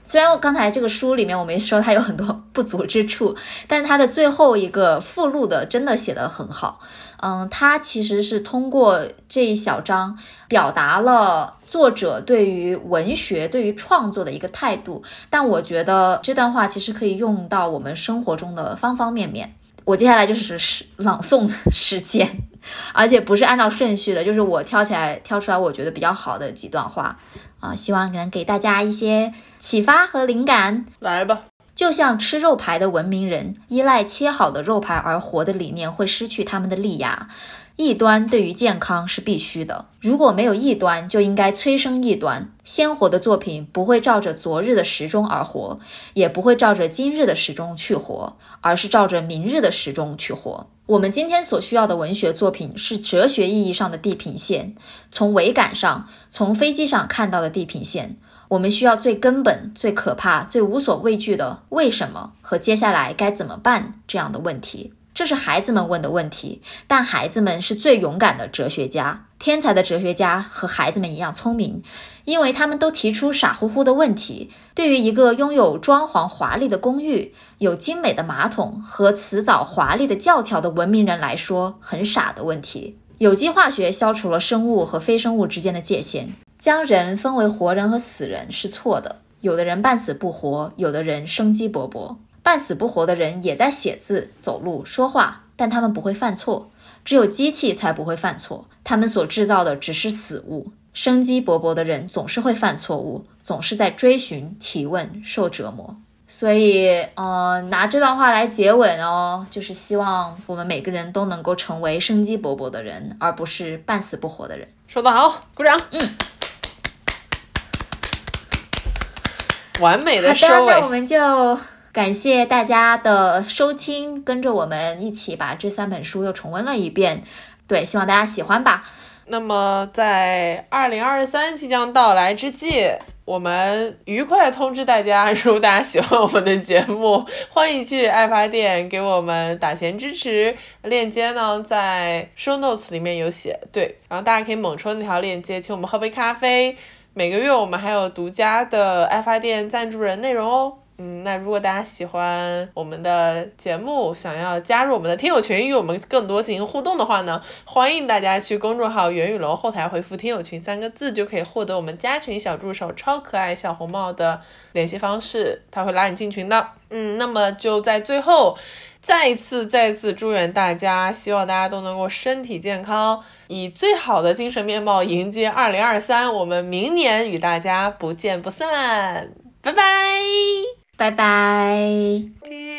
虽然刚才这个书里面我没说它有很多不足之处，但它的最后一个附录的真的写得很好。嗯，它其实是通过这一小章表达了作者对于文学、对于创作的一个态度，但我觉得这段话其实可以用到我们生活中的方方面面。我接下来就是朗诵时间，而且不是按照顺序的，就是我挑起来挑出来我觉得比较好的几段话啊，希望能给大家一些启发和灵感。 来吧。 就像吃肉排的文明人依赖切好的肉排而活的理念会失去他们的利牙。异端对于健康是必须的，如果没有异端，就应该催生异端。鲜活的作品不会照着昨日的时钟而活，也不会照着今日的时钟去活，而是照着明日的时钟去活。我们今天所需要的文学作品是哲学意义上的地平线，从桅杆上，从飞机上看到的地平线。我们需要最根本、最可怕、最无所畏惧的为什么和接下来该怎么办这样的问题。这是孩子们问的问题，但孩子们是最勇敢的哲学家。天才的哲学家和孩子们一样聪明，因为他们都提出傻乎乎的问题。对于一个拥有装潢华丽的公寓、有精美的马桶和辞藻华丽的教条的文明人来说，很傻的问题。有机化学消除了生物和非生物之间的界限，将人分为活人和死人是错的。有的人半死不活，有的人生机勃勃。半死不活的人也在写字、走路、说话，但他们不会犯错。只有机器才不会犯错，他们所制造的只是死物。生机勃勃的人总是会犯错误，总是在追寻、提问、受折磨。所以呃，拿这段话来结尾呢，就是希望我们每个人都能够成为生机勃勃的人，而不是半死不活的人。 说得好，鼓掌。嗯，完美的收尾。 好的，那我们就感谢大家的收听，跟着我们一起把这三本书又重温了一遍。对，希望大家喜欢吧。 那么在二零二三即将到来之际，我们愉快地通知大家，如果大家喜欢我们的节目，欢迎去爱发电给我们打钱支持，链接呢在 show notes 里面有写，对，然后大家可以猛戳那条链接，请我们喝杯咖啡。每个月我们还有独家的爱发电赞助人内容哦。嗯，那如果大家喜欢我们的节目，想要加入我们的听友群，与我们更多进行互动的话呢，欢迎大家去公众号元宇楼后台回复听友群三个字，就可以获得我们加群小助手超可爱小红帽的联系方式，他会拉你进群的。嗯，那么就在最后再次再次祝愿大家，希望大家都能够身体健康，以最好的精神面貌迎接二零二三，我们明年与大家不见不散，拜拜。 拜拜。